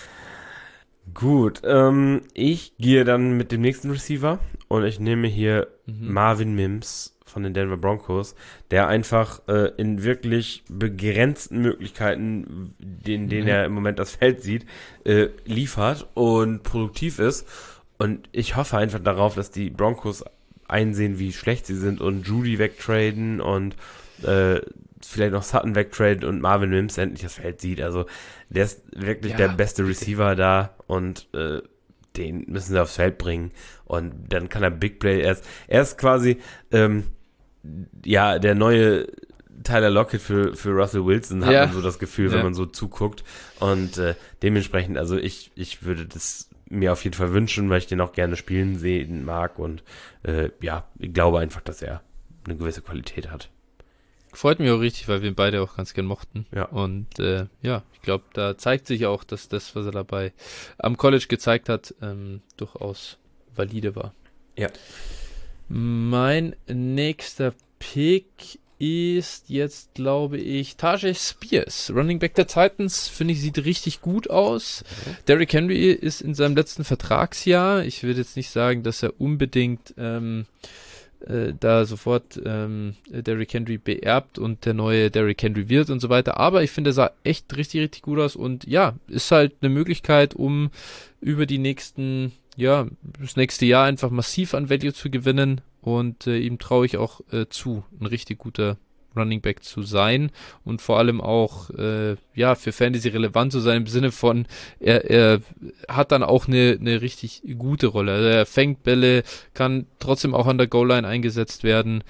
Gut, ich gehe dann mit dem nächsten Receiver und ich nehme hier Marvin Mims von den Denver Broncos, der einfach in wirklich begrenzten Möglichkeiten, denen er im Moment das Feld sieht, liefert und produktiv ist. Und ich hoffe einfach darauf, dass die Broncos einsehen, wie schlecht sie sind und Judy wegtraden und vielleicht noch Sutton wegtraden und Marvin Mims endlich das Feld sieht. Also der ist wirklich der beste Receiver da und den müssen sie aufs Feld bringen und dann kann er Big Play. Er ist quasi der neue Tyler Lockett für Russell Wilson, hat man so das Gefühl, wenn man so zuguckt. Und dementsprechend, also ich würde das mir auf jeden Fall wünschen, weil ich den auch gerne spielen sehen mag und ich glaube einfach, dass er eine gewisse Qualität hat. Freut mich auch richtig, weil wir ihn beide auch ganz gern mochten. Ja. Und ich glaube, da zeigt sich auch, dass das, was er dabei am College gezeigt hat, durchaus valide war. Ja. Mein nächster Pick ist jetzt, glaube ich, Tajay Spears, Running Back der Titans. Finde ich, sieht richtig gut aus. Derrick Henry ist in seinem letzten Vertragsjahr. Ich würde jetzt nicht sagen, dass er unbedingt da sofort Derrick Henry beerbt und der neue Derrick Henry wird und so weiter. Aber ich finde, er sah echt richtig, richtig gut aus und ist halt eine Möglichkeit, um über das nächste Jahr einfach massiv an Value zu gewinnen und ihm traue ich auch zu, ein richtig guter Running Back zu sein und vor allem auch für Fantasy relevant zu sein im Sinne von, er hat dann auch eine richtig gute Rolle. Also er fängt Bälle, kann trotzdem auch an der Goal-Line eingesetzt werden.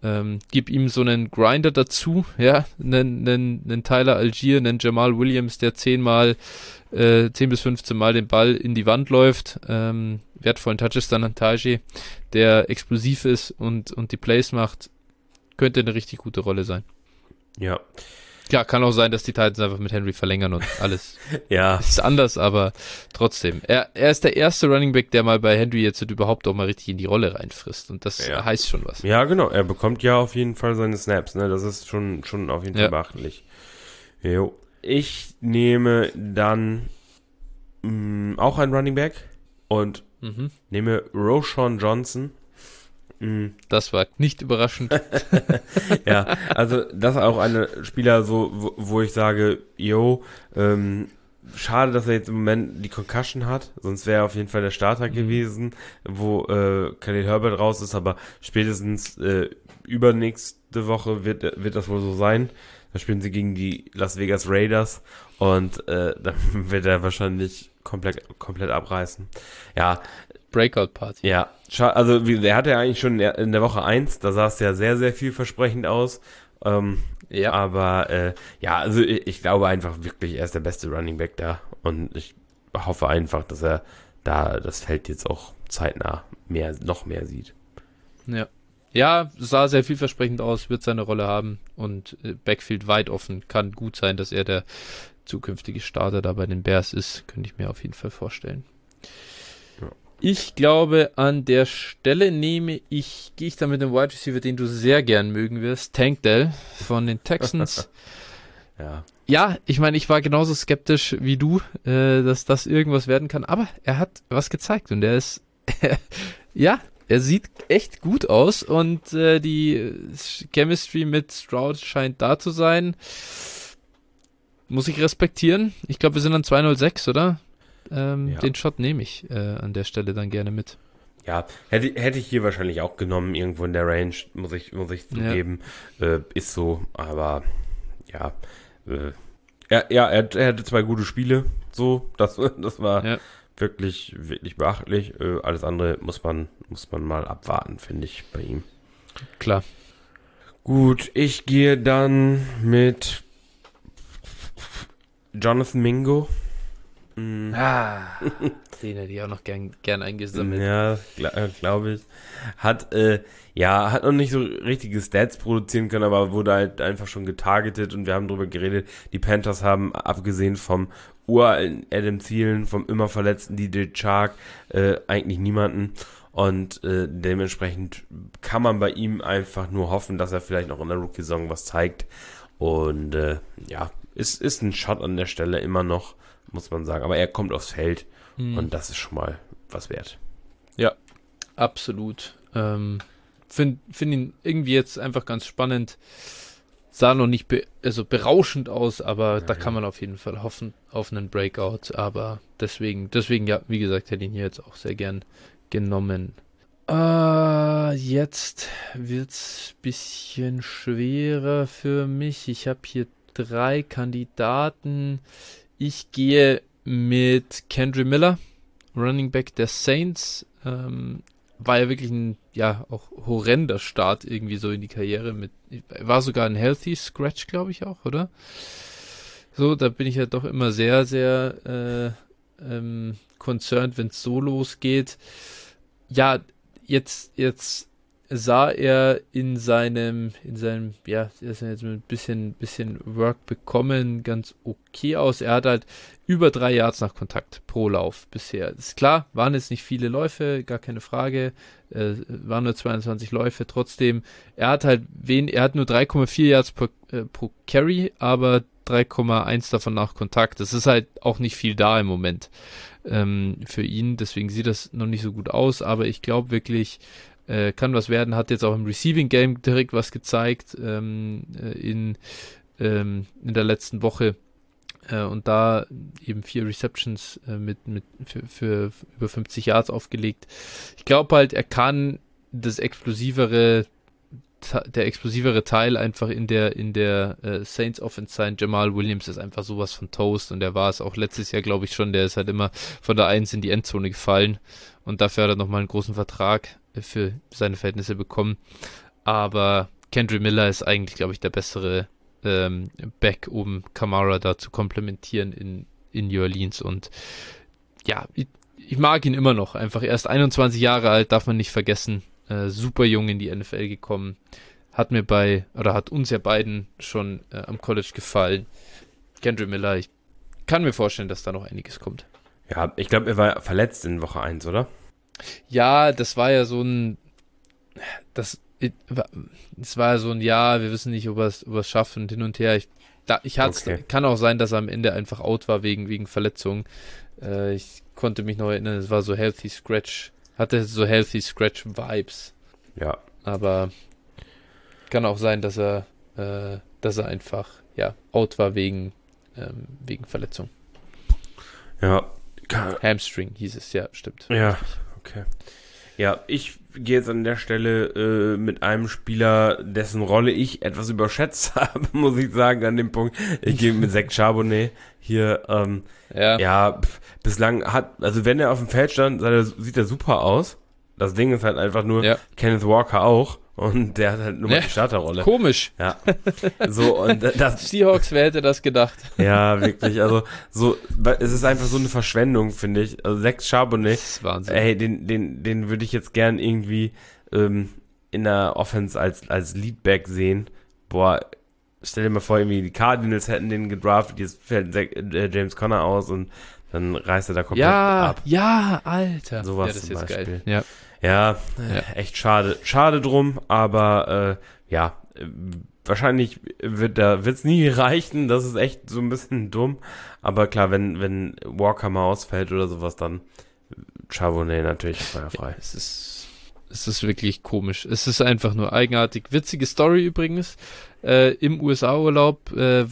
Gib ihm so einen Grinder dazu, ja, einen Tyler Algier, einen Jamal Williams, der 10 bis 15 Mal den Ball in die Wand läuft, wertvollen Touches dann an Tajay, der explosiv ist und die Plays macht, könnte eine richtig gute Rolle sein. Ja. Klar, kann auch sein, dass die Titans einfach mit Henry verlängern und alles Ja. ist anders, aber trotzdem. Er ist der erste Running Back, der mal bei Henry jetzt überhaupt auch mal richtig in die Rolle reinfrisst und das heißt schon was. Ja, genau. Er bekommt ja auf jeden Fall seine Snaps, ne? Das ist schon auf jeden Fall beachtlich. Jo. Ich nehme dann auch einen Running Back und nehme Roschon Johnson. Das war nicht überraschend. Ja, also das ist auch eine Spieler, so, wo ich sage, schade, dass er jetzt im Moment die Concussion hat, sonst wäre er auf jeden Fall der Starter gewesen, wo Khalil Herbert raus ist, aber spätestens übernächste Woche wird das wohl so sein. Da spielen sie gegen die Las Vegas Raiders und dann wird er wahrscheinlich komplett abreißen. Ja. Breakout-Party. Ja, also der hatte ja eigentlich schon in der Woche 1, da sah es ja sehr, sehr vielversprechend aus. Aber also ich glaube einfach wirklich, er ist der beste Running Back da und ich hoffe einfach, dass er da das Feld jetzt auch zeitnah noch mehr sieht. Ja, sah sehr vielversprechend aus, wird seine Rolle haben und Backfield weit offen, kann gut sein, dass er der zukünftige Starter da bei den Bears ist, könnte ich mir auf jeden Fall vorstellen. Ich glaube, an der Stelle gehe ich da mit dem Wide Receiver, den du sehr gern mögen wirst, Tank Dell von den Texans. Ja, ich meine, ich war genauso skeptisch wie du, dass das irgendwas werden kann, aber er hat was gezeigt und er ist, er sieht echt gut aus und die Chemistry mit Stroud scheint da zu sein. Muss ich respektieren. Ich glaube, wir sind an 206, oder? Den Shot nehme ich an der Stelle dann gerne mit. Ja, hätte ich hier wahrscheinlich auch genommen, irgendwo in der Range, muss ich zugeben. Ist so, aber er hatte 2 gute Spiele, so, das war wirklich, wirklich beachtlich. Alles andere muss man mal abwarten, finde ich, bei ihm. Klar. Gut, ich gehe dann mit Jonathan Mingo. Den hätte ich auch noch gern eingesammelt. Ja, glaube ich. Hat noch nicht so richtige Stats produzieren können, aber wurde halt einfach schon getargetet und wir haben drüber geredet. Die Panthers haben, abgesehen vom uralten Adam Thielen, vom immer verletzten DJ Chark, eigentlich niemanden. Und dementsprechend kann man bei ihm einfach nur hoffen, dass er vielleicht noch in der Rookie-Saison was zeigt. Und ist ein Shot an der Stelle immer noch, muss man sagen. Aber er kommt aufs Feld und das ist schon mal was wert. Ja, absolut. Find ihn irgendwie jetzt einfach ganz spannend. Sah noch nicht berauschend aus, aber da kann man auf jeden Fall hoffen auf einen Breakout. Aber deswegen, ja, wie gesagt, hätte ich ihn hier jetzt auch sehr gern genommen. Jetzt wird's ein bisschen schwerer für mich. Ich habe hier 3 Kandidaten. Ich gehe mit Kendre Miller, Running Back der Saints. War ja wirklich ein auch horrender Start irgendwie so in die Karriere. War sogar ein Healthy Scratch, glaube ich auch, oder? So, da bin ich ja doch immer sehr, sehr concerned, wenn es so losgeht. Ja, jetzt sah er in seinem, er ist ja jetzt mit ein bisschen Work bekommen, ganz okay aus. Er hat halt über 3 Yards nach Kontakt pro Lauf bisher. Ist klar, waren jetzt nicht viele Läufe, gar keine Frage. Waren nur 22 Läufe, trotzdem. Er hat nur 3,4 Yards pro Carry, aber 3,1 davon nach Kontakt. Das ist halt auch nicht viel da im Moment für ihn, deswegen sieht das noch nicht so gut aus, aber ich glaube wirklich, kann was werden, hat jetzt auch im Receiving Game direkt was gezeigt in der letzten Woche und da eben 4 Receptions für über 50 Yards aufgelegt. Ich glaube halt, er kann der explosivere Teil einfach in der Saints Offense sein. Jamal Williams ist einfach sowas von Toast und der war es auch letztes Jahr, glaube ich schon, der ist halt immer von der 1 in die Endzone gefallen und dafür hat er nochmal einen großen Vertrag für seine Verhältnisse bekommen. Aber Kendrick Miller ist eigentlich, glaube ich, der bessere Back, um Kamara da zu komplementieren in New Orleans. Und ja, ich mag ihn immer noch. Einfach erst 21 Jahre alt, darf man nicht vergessen. Super jung in die NFL gekommen. Hat uns ja beiden schon am College gefallen. Kendrick Miller, ich kann mir vorstellen, dass da noch einiges kommt. Ja, ich glaube, er war verletzt in Woche 1, oder? Ja, das war ja so ein, ja, wir wissen nicht, ob er es schafft und hin und her. Kann auch sein, dass er am Ende einfach out war wegen Verletzungen. Ich konnte mich noch erinnern, es war so hatte so Healthy Scratch Vibes. Ja. Aber kann auch sein, dass er einfach, ja, out war wegen Verletzung. Ja. Hamstring hieß es, ja, stimmt. Ja, okay. Ja, ich gehe jetzt an der Stelle mit einem Spieler, dessen Rolle ich etwas überschätzt habe, muss ich sagen, an dem Punkt. Ich gehe mit Zach Charbonnet hier. Bislang also wenn er auf dem Feld stand, sieht er super aus. Das Ding ist halt einfach nur, Kenneth Walker auch. Und der hat halt nur mal die Starterrolle. Komisch. Ja. So, und das. Seahawks, wer hätte das gedacht? Ja, wirklich. Also, es ist einfach so eine Verschwendung, finde ich. Also, Zach Charbonnet. Das ist Wahnsinn. Ey, den würde ich jetzt gern irgendwie, in der Offense als Leadback sehen. Boah, stell dir mal vor, irgendwie die Cardinals hätten den gedraftet, jetzt fällt James Conner aus und dann reißt er da komplett ab. Ja, Alter. Sowas das ist zum jetzt Beispiel. geil. Ja, echt schade. Schade drum, aber wahrscheinlich wird's nie reichen. Das ist echt so ein bisschen dumm. Aber klar, wenn Walker mal ausfällt oder sowas, dann Charbonnet natürlich feuerfrei. Es ist wirklich komisch. Es ist einfach nur eigenartig. Witzige Story übrigens. Im USA-Urlaub sind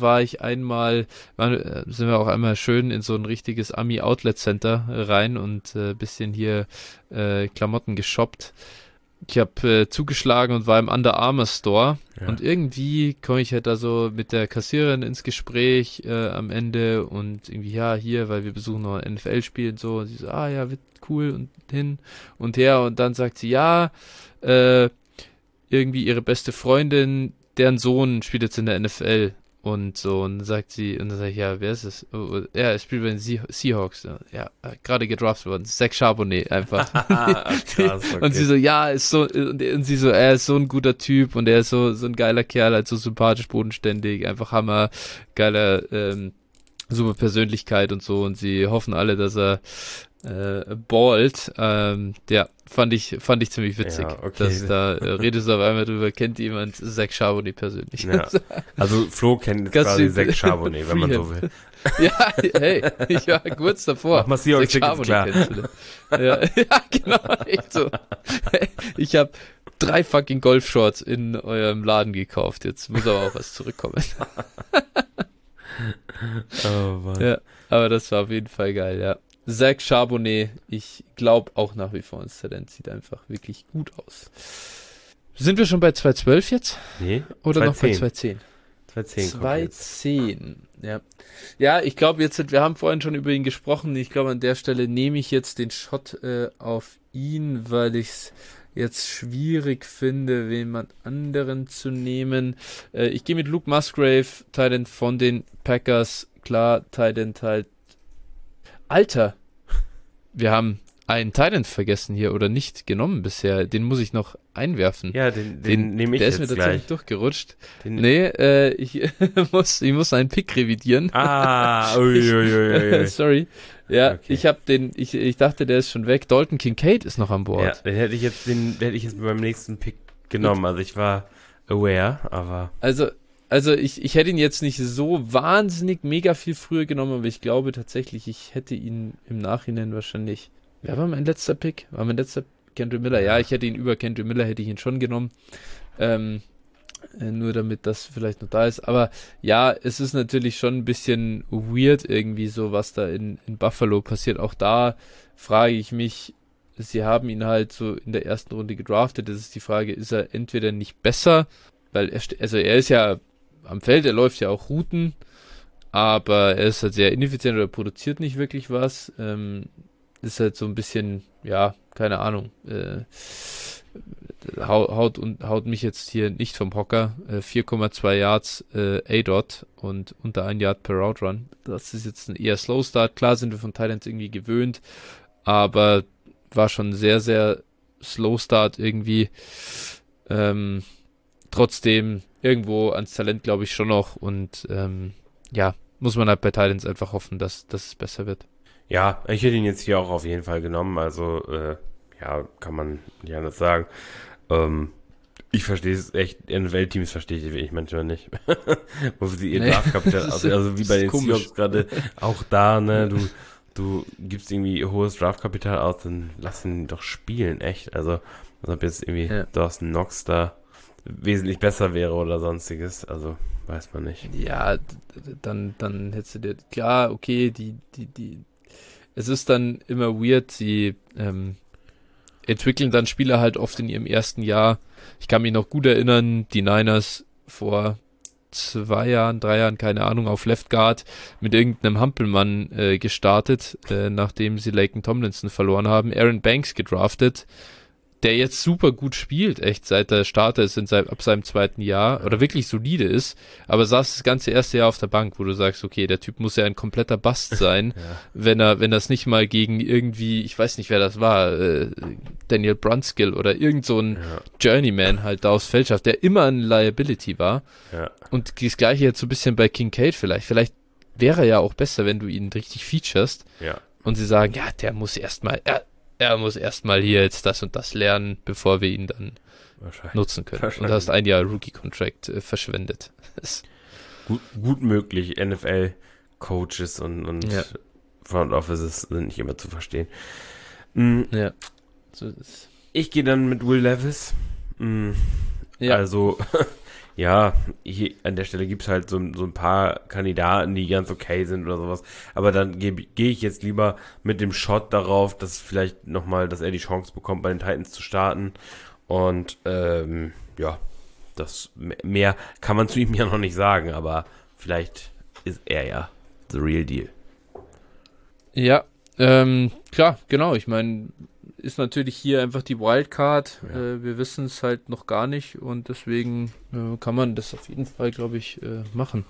wir auch einmal schön in so ein richtiges Ami-Outlet-Center rein und bisschen hier Klamotten geshoppt. Ich habe zugeschlagen und war im Under Armour Store und irgendwie komme ich halt da so mit der Kassiererin ins Gespräch am Ende und irgendwie, ja, hier, weil wir besuchen noch ein NFL-Spiel und so. Und sie so, ja, wird cool und hin und her und dann sagt sie, ja, irgendwie ihre beste Freundin, deren Sohn spielt jetzt in der NFL und so und dann sagt sie, und dann sage ich, ja, wer ist es? Ja, er spielt bei den Seahawks. Ja, gerade gedraftet worden. Zach Charbonnet einfach. Krass, okay. Und sie so, ja, ist so, und sie so, er ist so ein guter Typ und er ist so ein geiler Kerl, halt so sympathisch, bodenständig, einfach Hammer, geiler, super Persönlichkeit und so und sie hoffen alle, dass er ballt. Fand ich ziemlich witzig. Ja, okay. Dass da redest du auf einmal drüber, kennt jemand Zach Charbonnet persönlich. Ja. Also Flo kennt jetzt quasi Zach Charbonnet, wenn man so will. Ja, hey, ich war kurz davor. Mach mal Seahawks Tickets klar. Ja, genau, echt so. Ich habe 3 fucking Golfshorts in eurem Laden gekauft. Jetzt muss aber auch was zurückkommen. Oh Mann. Ja, aber das war auf jeden Fall geil, ja. Zach Charbonnet, ich glaube auch nach wie vor ins Talent, sieht einfach wirklich gut aus. Sind wir schon bei 2.12 jetzt? Nee. Oder 2.10. noch bei 2.10? 2.10. 2.10, ja. Ja, ich glaube wir haben vorhin schon über ihn gesprochen, ich glaube an der Stelle nehme ich jetzt den Shot auf ihn, weil ich es jetzt schwierig finde, jemand anderen zu nehmen. Ich gehe mit Luke Musgrave, Tight End von den Packers, klar, Tight End halt. Alter, wir haben einen Tight End vergessen hier oder nicht genommen bisher. Den muss ich noch einwerfen. Ja, den nehme ich der jetzt ist mir gleich. tatsächlich durchgerutscht. Ich muss einen Pick revidieren. Uiuiui. Sorry. Ja, Okay. ich dachte, der ist schon weg. Dalton Kincaid ist noch an Bord. Ja, den hätte ich jetzt beim nächsten Pick genommen. Also ich war aware, aber. Also ich hätte ihn jetzt nicht so wahnsinnig mega viel früher genommen, aber ich glaube tatsächlich, ich hätte ihn im Nachhinein wahrscheinlich. Wer war mein letzter Pick? War mein letzter Kendrick Miller? Ja, ich hätte ihn über Kendrick Miller, hätte ich ihn schon genommen. Nur damit das vielleicht noch da ist. Aber ja, es ist natürlich schon ein bisschen weird irgendwie so, was da in Buffalo passiert. Auch da frage ich mich, sie haben ihn halt so in der ersten Runde gedraftet. Das ist die Frage, ist er entweder nicht besser, weil er ist ja am Feld, er läuft ja auch Routen, aber er ist halt sehr ineffizient oder produziert nicht wirklich was. Ist halt so ein bisschen, ja, keine Ahnung, haut mich jetzt hier nicht vom Hocker. 4,2 Yards A-Dot und unter 1 Yard per Route Run. Das ist jetzt ein eher Slow Start. Klar sind wir von Titans irgendwie gewöhnt, aber war schon sehr, sehr Slow Start irgendwie. Trotzdem irgendwo ans Talent glaube ich schon noch und muss man halt bei Titans einfach hoffen, dass es besser wird. Ja, ich hätte ihn jetzt hier auch auf jeden Fall genommen, also kann man nicht anders sagen. Ich verstehe es echt, NFL-Teams verstehe ich manchmal nicht. Wofür sie ihr Draftkapital, also wie bei den Seahawks gerade, auch da, ne, du gibst irgendwie hohes Draftkapital aus, dann lass ihn doch spielen, echt. Also, als ob jetzt irgendwie Dawson Knox da wesentlich besser wäre oder sonstiges, also weiß man nicht. Ja, dann hättest du dir, klar, okay, es ist dann immer weird, sie entwickeln dann Spieler halt oft in ihrem ersten Jahr. Ich kann mich noch gut erinnern, die Niners vor 3 Jahren, keine Ahnung, auf Left Guard mit irgendeinem Hampelmann gestartet, nachdem sie Laken Tomlinson verloren haben, Aaron Banks gedraftet, der jetzt super gut spielt, echt, seit der Starter ist ab seinem 2. Jahr oder wirklich solide ist, aber saß das ganze erste Jahr auf der Bank, wo du sagst, okay, der Typ muss ja ein kompletter Bast sein, wenn das nicht mal gegen irgendwie, ich weiß nicht, wer das war, Daniel Brunskill oder irgend so ein Journeyman halt da aufs Feld schafft, der immer ein Liability war. Ja. Und das gleiche jetzt so ein bisschen bei Kincaid vielleicht. Vielleicht wäre er ja auch besser, wenn du ihn richtig featurest und sie sagen, ja, der muss er muss erstmal hier jetzt das und das lernen, bevor wir ihn dann nutzen können. Und hast 1 Jahr Rookie-Contract verschwendet. Gut möglich. NFL-Coaches und Front Offices sind nicht immer zu verstehen. Ja. So ist es. Ich gehe dann mit Will Levis. Also, hier an der Stelle gibt es halt so ein paar Kandidaten, die ganz okay sind oder sowas. Aber dann gehe ich jetzt lieber mit dem Shot darauf, dass vielleicht nochmal, dass er die Chance bekommt, bei den Titans zu starten. Und das mehr kann man zu ihm ja noch nicht sagen, aber vielleicht ist er ja the real deal. Ja, klar, genau. Ich meine, ist natürlich hier einfach die Wildcard. Wir wissen es halt noch gar nicht und deswegen kann man das auf jeden Fall, glaube ich, machen.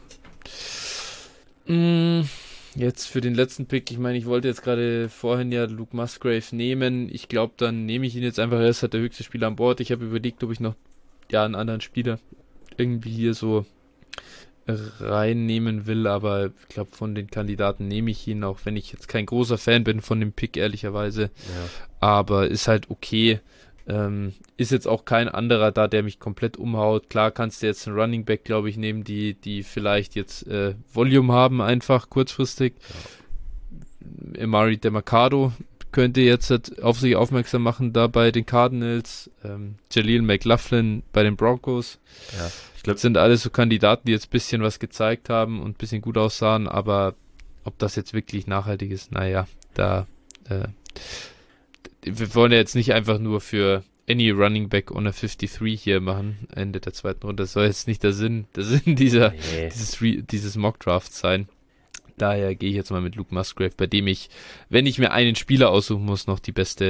Jetzt für den letzten Pick, ich meine, ich wollte jetzt gerade vorhin ja Luke Musgrave nehmen. Ich glaube, dann nehme ich ihn jetzt einfach. Er ist halt der höchste Spieler an Bord. Ich habe überlegt, ob ich noch einen anderen Spieler irgendwie hier so reinnehmen will, aber ich glaube, von den Kandidaten nehme ich ihn, auch wenn ich jetzt kein großer Fan bin von dem Pick, ehrlicherweise. Aber ist halt okay. Ist jetzt auch kein anderer da, der mich komplett umhaut. Klar kannst du jetzt einen Running Back, glaube ich, nehmen, die vielleicht jetzt Volume haben, einfach kurzfristig. Emari Demercado könnte jetzt halt auf sich aufmerksam machen, da bei den Cardinals. Jaleel McLaughlin bei den Broncos. Ja, ich glaube, sind alles so Kandidaten, die jetzt ein bisschen was gezeigt haben und ein bisschen gut aussahen, aber ob das jetzt wirklich nachhaltig ist, naja, wir wollen ja jetzt nicht einfach nur für any Running Back on a 53 hier machen, Ende der 2. Runde. Das soll jetzt nicht der Sinn dieses Mock-Drafts sein. Daher gehe ich jetzt mal mit Luke Musgrave, bei dem ich, wenn ich mir einen Spieler aussuchen muss, noch die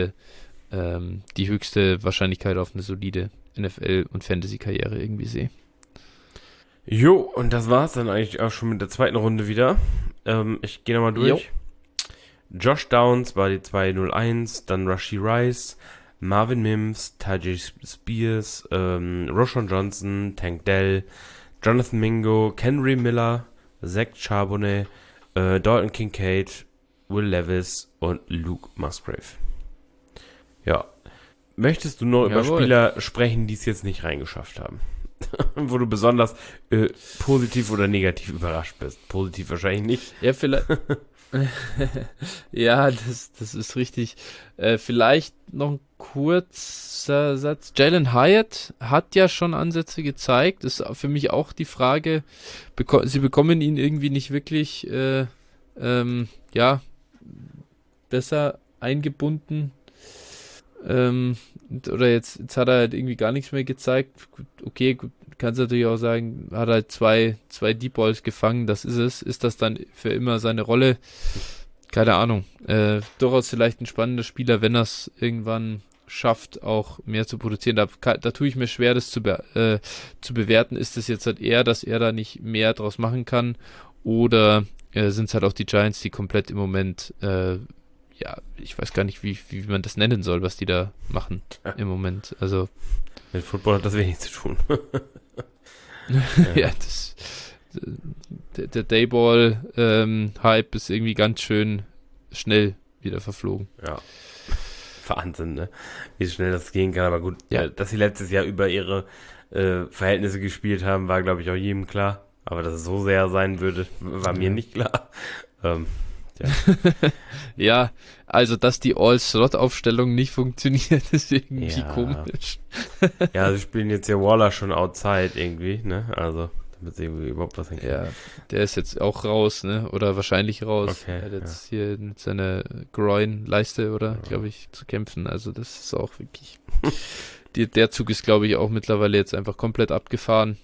höchste Wahrscheinlichkeit auf eine solide NFL- und Fantasy-Karriere irgendwie sehe. Jo, und das war's dann eigentlich auch schon mit der 2. Runde wieder. Ich gehe nochmal durch. Jo. Josh Downs war die 201, dann Rashee Rice, Marvin Mims, Tajay Spears, Roschon Johnson, Tank Dell, Jonathan Mingo, Kenry Miller, Zach Charbonnet, Dalton Kincaid, Will Levis und Luke Musgrave. Ja. Möchtest du noch über Spieler sprechen, die es jetzt nicht reingeschafft haben? Wo du besonders positiv oder negativ überrascht bist? Positiv wahrscheinlich nicht. Ja, vielleicht. Ja, das ist richtig. Vielleicht noch ein kurzer Satz. Jalen Hyatt hat ja schon Ansätze gezeigt. Ist für mich auch die Frage, sie bekommen ihn irgendwie nicht wirklich besser eingebunden. Oder jetzt hat er halt irgendwie gar nichts mehr gezeigt. Okay, gut, kannst natürlich auch sagen, hat halt zwei Deep Balls gefangen, das ist es. Ist das dann für immer seine Rolle? Keine Ahnung. Durchaus vielleicht ein spannender Spieler, wenn er es irgendwann schafft, auch mehr zu produzieren. Da tue ich mir schwer, das zu bewerten. Ist es jetzt halt eher, dass er da nicht mehr draus machen kann, oder sind es halt auch die Giants, die komplett im Moment, ich weiß gar nicht, wie man das nennen soll, was die da machen im Moment. Also mit Football hat das wenig zu tun. ja, der Dayball-Hype ist irgendwie ganz schön schnell wieder verflogen. Ja. Wahnsinn, ne? Wie schnell das gehen kann, aber gut, Ja. dass sie letztes Jahr über ihre Verhältnisse gespielt haben, war, glaube ich, auch jedem klar. Aber dass es so sehr sein würde, war mir nicht klar. Ja. Ja, also dass die All-Slot-Aufstellung nicht funktioniert, ist irgendwie Ja. komisch. Ja, sie spielen jetzt ja Waller schon outside irgendwie, ne? Also, damit sie irgendwie überhaupt was hinkriegen. Ja, der ist jetzt auch raus, ne? Oder wahrscheinlich raus. Okay, Er hat jetzt hier mit seiner Groin-Leiste, oder, glaube ich, zu kämpfen. Also das ist auch wirklich... Der Zug ist, glaube ich, auch mittlerweile jetzt einfach komplett abgefahren.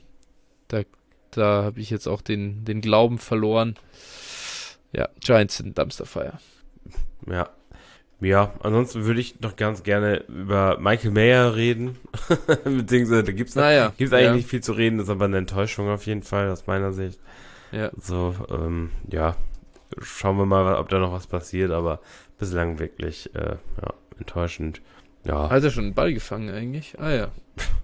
Da habe ich jetzt auch den Glauben verloren. Ja, Giants sind Dumpster Fire. Ja. Ja, ansonsten würde ich noch ganz gerne über Michael Mayer reden. Beziehungsweise da gibt's eigentlich nicht viel zu reden, ist aber eine Enttäuschung auf jeden Fall, aus meiner Sicht. Ja. So, schauen wir mal, ob da noch was passiert, aber bislang wirklich, enttäuschend. Ja. Hat er schon einen Ball gefangen eigentlich? Ah ja.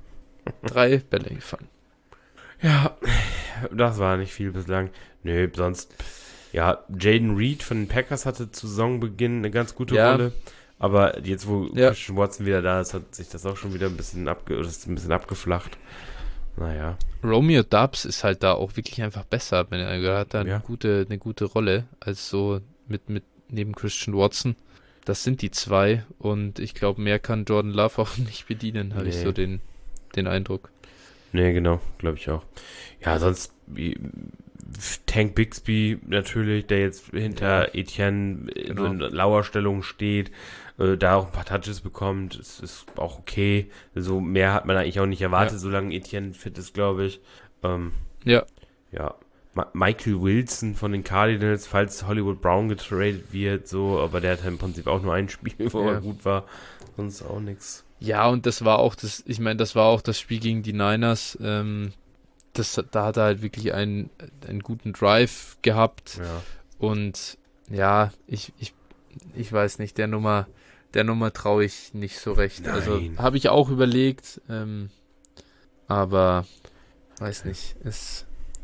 3 Bälle gefangen. Ja, das war nicht viel bislang. Nö, sonst, ja, Jaden Reed von den Packers hatte zu Saisonbeginn eine ganz gute Rolle. Aber jetzt, wo Christian Watson wieder da ist, hat sich das auch schon wieder ein bisschen abgeflacht. Naja. Romeo Doubs ist halt da auch wirklich einfach besser. Er hat da eine gute Rolle als so mit neben Christian Watson. Das sind die zwei, und ich glaube, mehr kann Jordan Love auch nicht bedienen, habe ich so den Eindruck. Nee, genau, glaube ich auch. Ja, sonst Tank Bixby natürlich, der jetzt hinter Etienne so in Lauerstellung steht, da auch ein paar Touches bekommt, ist auch okay. So mehr hat man eigentlich auch nicht erwartet, solange Etienne fit ist, glaube ich. Ja. Michael Wilson von den Cardinals, falls Hollywood Brown getradet wird, so, aber der hat im Prinzip auch nur ein Spiel, wo er gut war, sonst auch nichts. Ja, und das war auch das Spiel gegen die Niners. Da hat er halt wirklich einen guten Drive gehabt. Ja. Und ja, ich weiß nicht, der Nummer traue ich nicht so recht. Nein. Also habe ich auch überlegt, aber weiß nicht. Es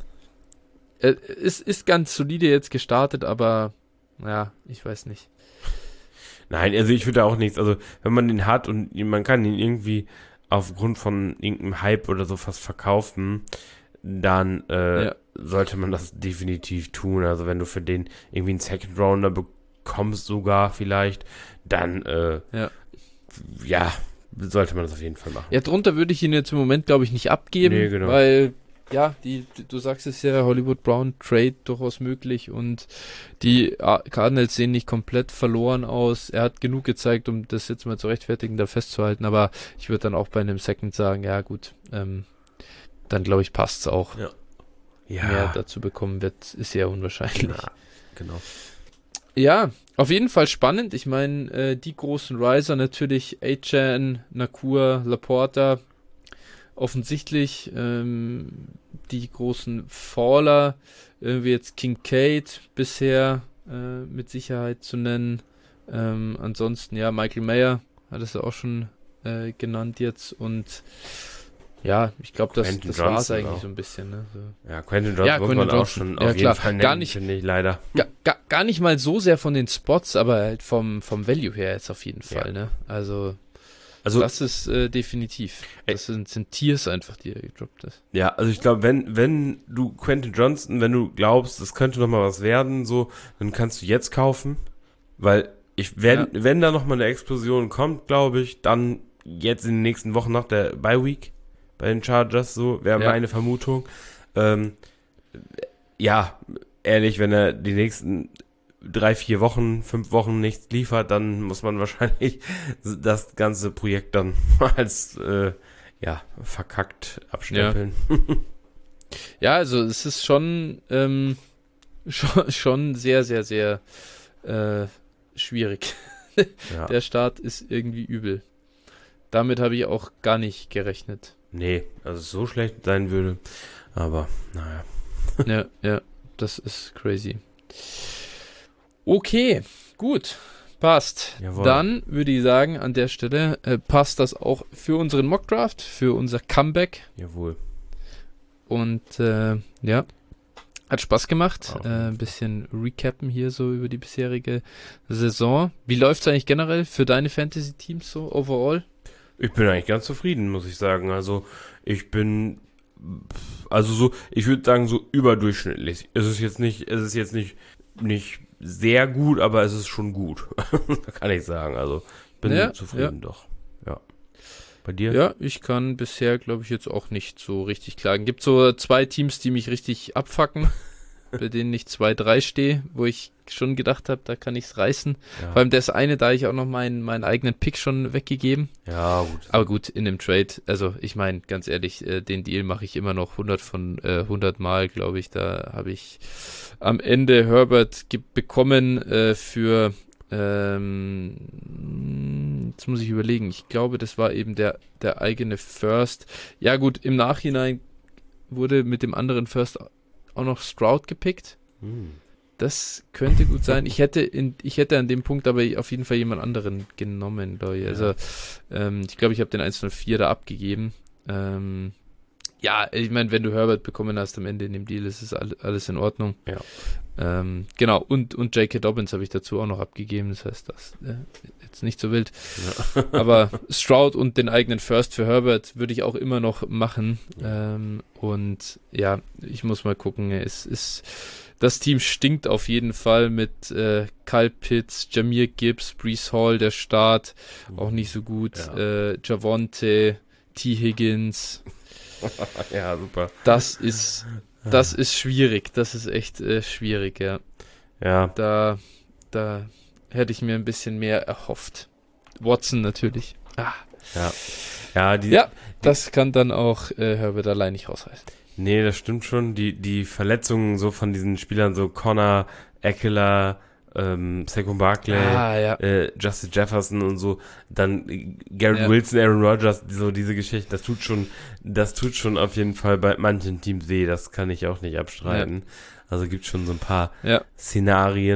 ist ganz solide jetzt gestartet, aber ja, ich weiß nicht. Nein, also ich würde auch nichts. Also wenn man den hat und man kann ihn irgendwie aufgrund von irgendeinem Hype oder so fast verkaufen, dann sollte man das definitiv tun. Also wenn du für den irgendwie einen Second Rounder bekommst sogar vielleicht, dann sollte man das auf jeden Fall machen. Ja, drunter würde ich ihn jetzt im Moment, glaube ich, nicht abgeben, weil ja, du sagst es ja, Hollywood Brown Trade durchaus möglich, und die Cardinals sehen nicht komplett verloren aus. Er hat genug gezeigt, um das jetzt mal zu rechtfertigen, da festzuhalten, aber ich würde dann auch bei einem Second sagen, ja gut, dann glaube ich, passt es auch. Ja. Mehr dazu bekommen wird, ist ja unwahrscheinlich. Ja, genau. Ja, auf jeden Fall spannend. Ich meine, die großen Riser natürlich, Achane, Nakua, Laporta, offensichtlich die großen Faller, wie jetzt Kincaid bisher mit Sicherheit zu nennen. Ansonsten, ja, Michael Mayer hat es ja auch schon genannt jetzt, und ja, ich glaube, das war es eigentlich auch so ein bisschen. Ne? So. Ja, Quentin Johnson muss man auch schon auf jeden Fall nennen, finde ich, leider. Gar nicht mal so sehr von den Spots, aber halt vom Value her jetzt auf jeden Fall. Ne? Also das ist definitiv. Das sind Tiers einfach, die er gedroppt ist. Ja, also ich glaube, wenn du Quentin Johnson, wenn du glaubst, es könnte noch mal was werden, so, dann kannst du jetzt kaufen, weil wenn da noch mal eine Explosion kommt, glaube ich, dann jetzt in den nächsten Wochen nach der Bye Week bei den Chargers, so wäre meine Vermutung. Ehrlich, wenn er die nächsten 3-4 Wochen, 5 Wochen nichts liefert, dann muss man wahrscheinlich das ganze Projekt dann als verkackt abstempeln. Ja, also es ist schon sehr, sehr, sehr schwierig. Der Start ist irgendwie übel. damit habe ich auch gar nicht gerechnet. Nee, also so schlecht sein würde, aber naja. Ja, das ist crazy. Okay, gut, passt. Jawohl. Dann würde ich sagen, an der Stelle passt das auch für unseren Mockdraft, für unser Comeback. Jawohl. Und ja, hat Spaß gemacht. Ein bisschen recappen hier so über die bisherige Saison. Wie läuft es eigentlich generell für deine Fantasy-Teams so overall? Ich bin eigentlich ganz zufrieden, muss ich sagen. Also ich würde sagen, so überdurchschnittlich. Es ist jetzt nicht sehr gut, aber es ist schon gut. Kann ich sagen. Also ich bin zufrieden, doch. Ja. Bei dir? Ja, ich kann bisher, glaube ich, jetzt auch nicht so richtig klagen. Gibt so 2 Teams, die mich richtig abfacken, bei denen ich 2-3 stehe, wo ich schon gedacht habe, da kann ich es reißen. Ja. Vor allem das eine, da ich auch noch meinen eigenen Pick schon weggegeben. Ja, gut. Aber gut, in dem Trade, also ich meine, ganz ehrlich, den Deal mache ich immer noch 100 von 100 Mal, glaube ich. Da habe ich am Ende Herbert bekommen für jetzt muss ich überlegen. Ich glaube, das war eben der eigene First. Ja gut, im Nachhinein wurde mit dem anderen First auch noch Stroud gepickt. Das könnte gut sein. Ich hätte an dem Punkt aber auf jeden Fall jemand anderen genommen, Leute. Also ich glaube, ich habe den 104 da abgegeben. Ja, ich meine, wenn du Herbert bekommen hast am Ende in dem Deal, ist es alles in Ordnung. Ja. Genau, und J.K. Dobbins habe ich dazu auch noch abgegeben, das heißt, das jetzt nicht so wild. Ja. Aber Stroud und den eigenen First für Herbert würde ich auch immer noch machen. Ja. Und ja, ich muss mal gucken, das Team stinkt auf jeden Fall mit Kyle Pitts, Jahmyr Gibbs, Breece Hall, der Start, auch nicht so gut. Ja. Javonte, T. Higgins. Ja, super. Das ist schwierig. Das ist echt schwierig, ja. Ja. Da hätte ich mir ein bisschen mehr erhofft. Watson natürlich. Ja, das kann dann auch Herbert allein nicht rausreißen. Nee, das stimmt schon. Die Verletzungen so von diesen Spielern, so Connor, Eckler, Saquon Barkley, Justin Jefferson und so, dann Garrett Wilson, Aaron Rodgers, so diese Geschichte, das tut schon auf jeden Fall bei manchen Teams weh, das kann ich auch nicht abstreiten. Ja. Also gibt schon so ein paar Szenarien.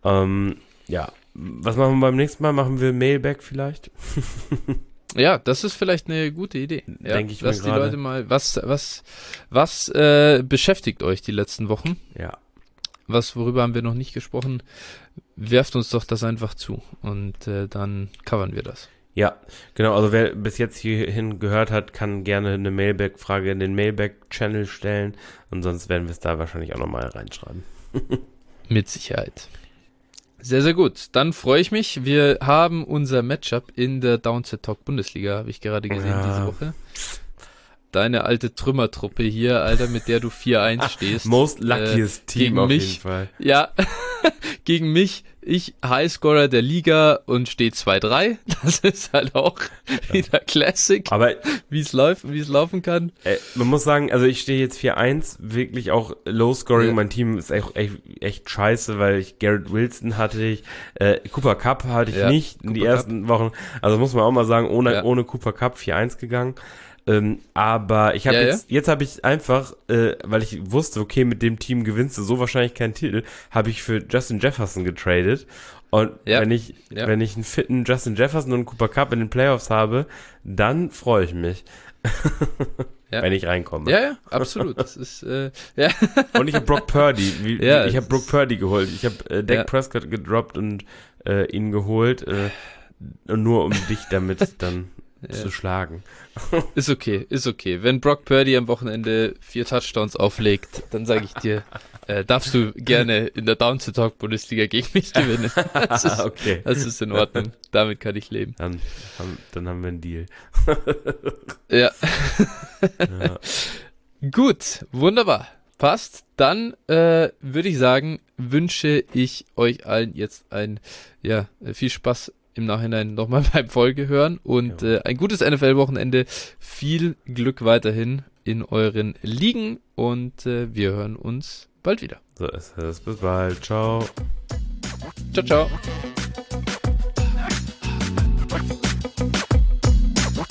Was machen wir beim nächsten Mal? Machen wir Mailback vielleicht? Ja, das ist vielleicht eine gute Idee. Ja, denke ich lass mir die Leute mal, was beschäftigt euch die letzten Wochen? Ja. Worüber haben wir noch nicht gesprochen? Werft uns doch das einfach zu und dann covern wir das. Ja, genau. Also wer bis jetzt hierhin gehört hat, kann gerne eine Mailback-Frage in den Mailback-Channel stellen und sonst werden wir es da wahrscheinlich auch nochmal reinschreiben. Mit Sicherheit. Sehr, sehr gut. Dann freue ich mich. Wir haben unser Matchup in der Downset Talk Bundesliga, habe ich gerade gesehen diese Woche. Deine alte Trümmertruppe hier, Alter, mit der du 4-1 stehst. Most luckiest Team auf jeden Fall. Ja, gegen mich, ich Highscorer der Liga und stehe 2-3. Das ist halt auch wieder Classic, aber wie es laufen kann. Man muss sagen, also ich stehe jetzt 4-1, wirklich auch Low-Scoring. Ja. Mein Team ist echt scheiße, weil ich Garrett Wilson hatte Cooper Kupp hatte ich nicht in die ersten Wochen. Also muss man auch mal sagen, ohne Cooper Kupp 4-1 gegangen. Aber ich habe jetzt habe ich einfach, weil ich wusste, okay, mit dem Team gewinnst du so wahrscheinlich keinen Titel, habe ich für Justin Jefferson getradet. Und wenn ich einen fitten Justin Jefferson und einen Cooper Kupp in den Playoffs habe, dann freue ich mich. Wenn ich reinkomme. Ja, absolut. Das ist, Und ich habe Brock Purdy. Ich habe Brock Purdy geholt. Ich habe Dak Prescott gedroppt und ihn geholt. Nur um dich damit dann zu schlagen. Ist okay. Wenn Brock Purdy am Wochenende 4 Touchdowns auflegt, dann sage ich dir, darfst du gerne in der Down to Talk Bundesliga gegen mich gewinnen. Das ist in Ordnung. Damit kann ich leben. Dann haben wir einen Deal. Ja. Gut, wunderbar. Passt. Dann würde ich sagen, wünsche ich euch allen jetzt viel Spaß im Nachhinein nochmal beim Folge hören und ein gutes NFL-Wochenende. Viel Glück weiterhin in euren Ligen und wir hören uns bald wieder. So ist es. Bis bald. Ciao. Ciao, ciao.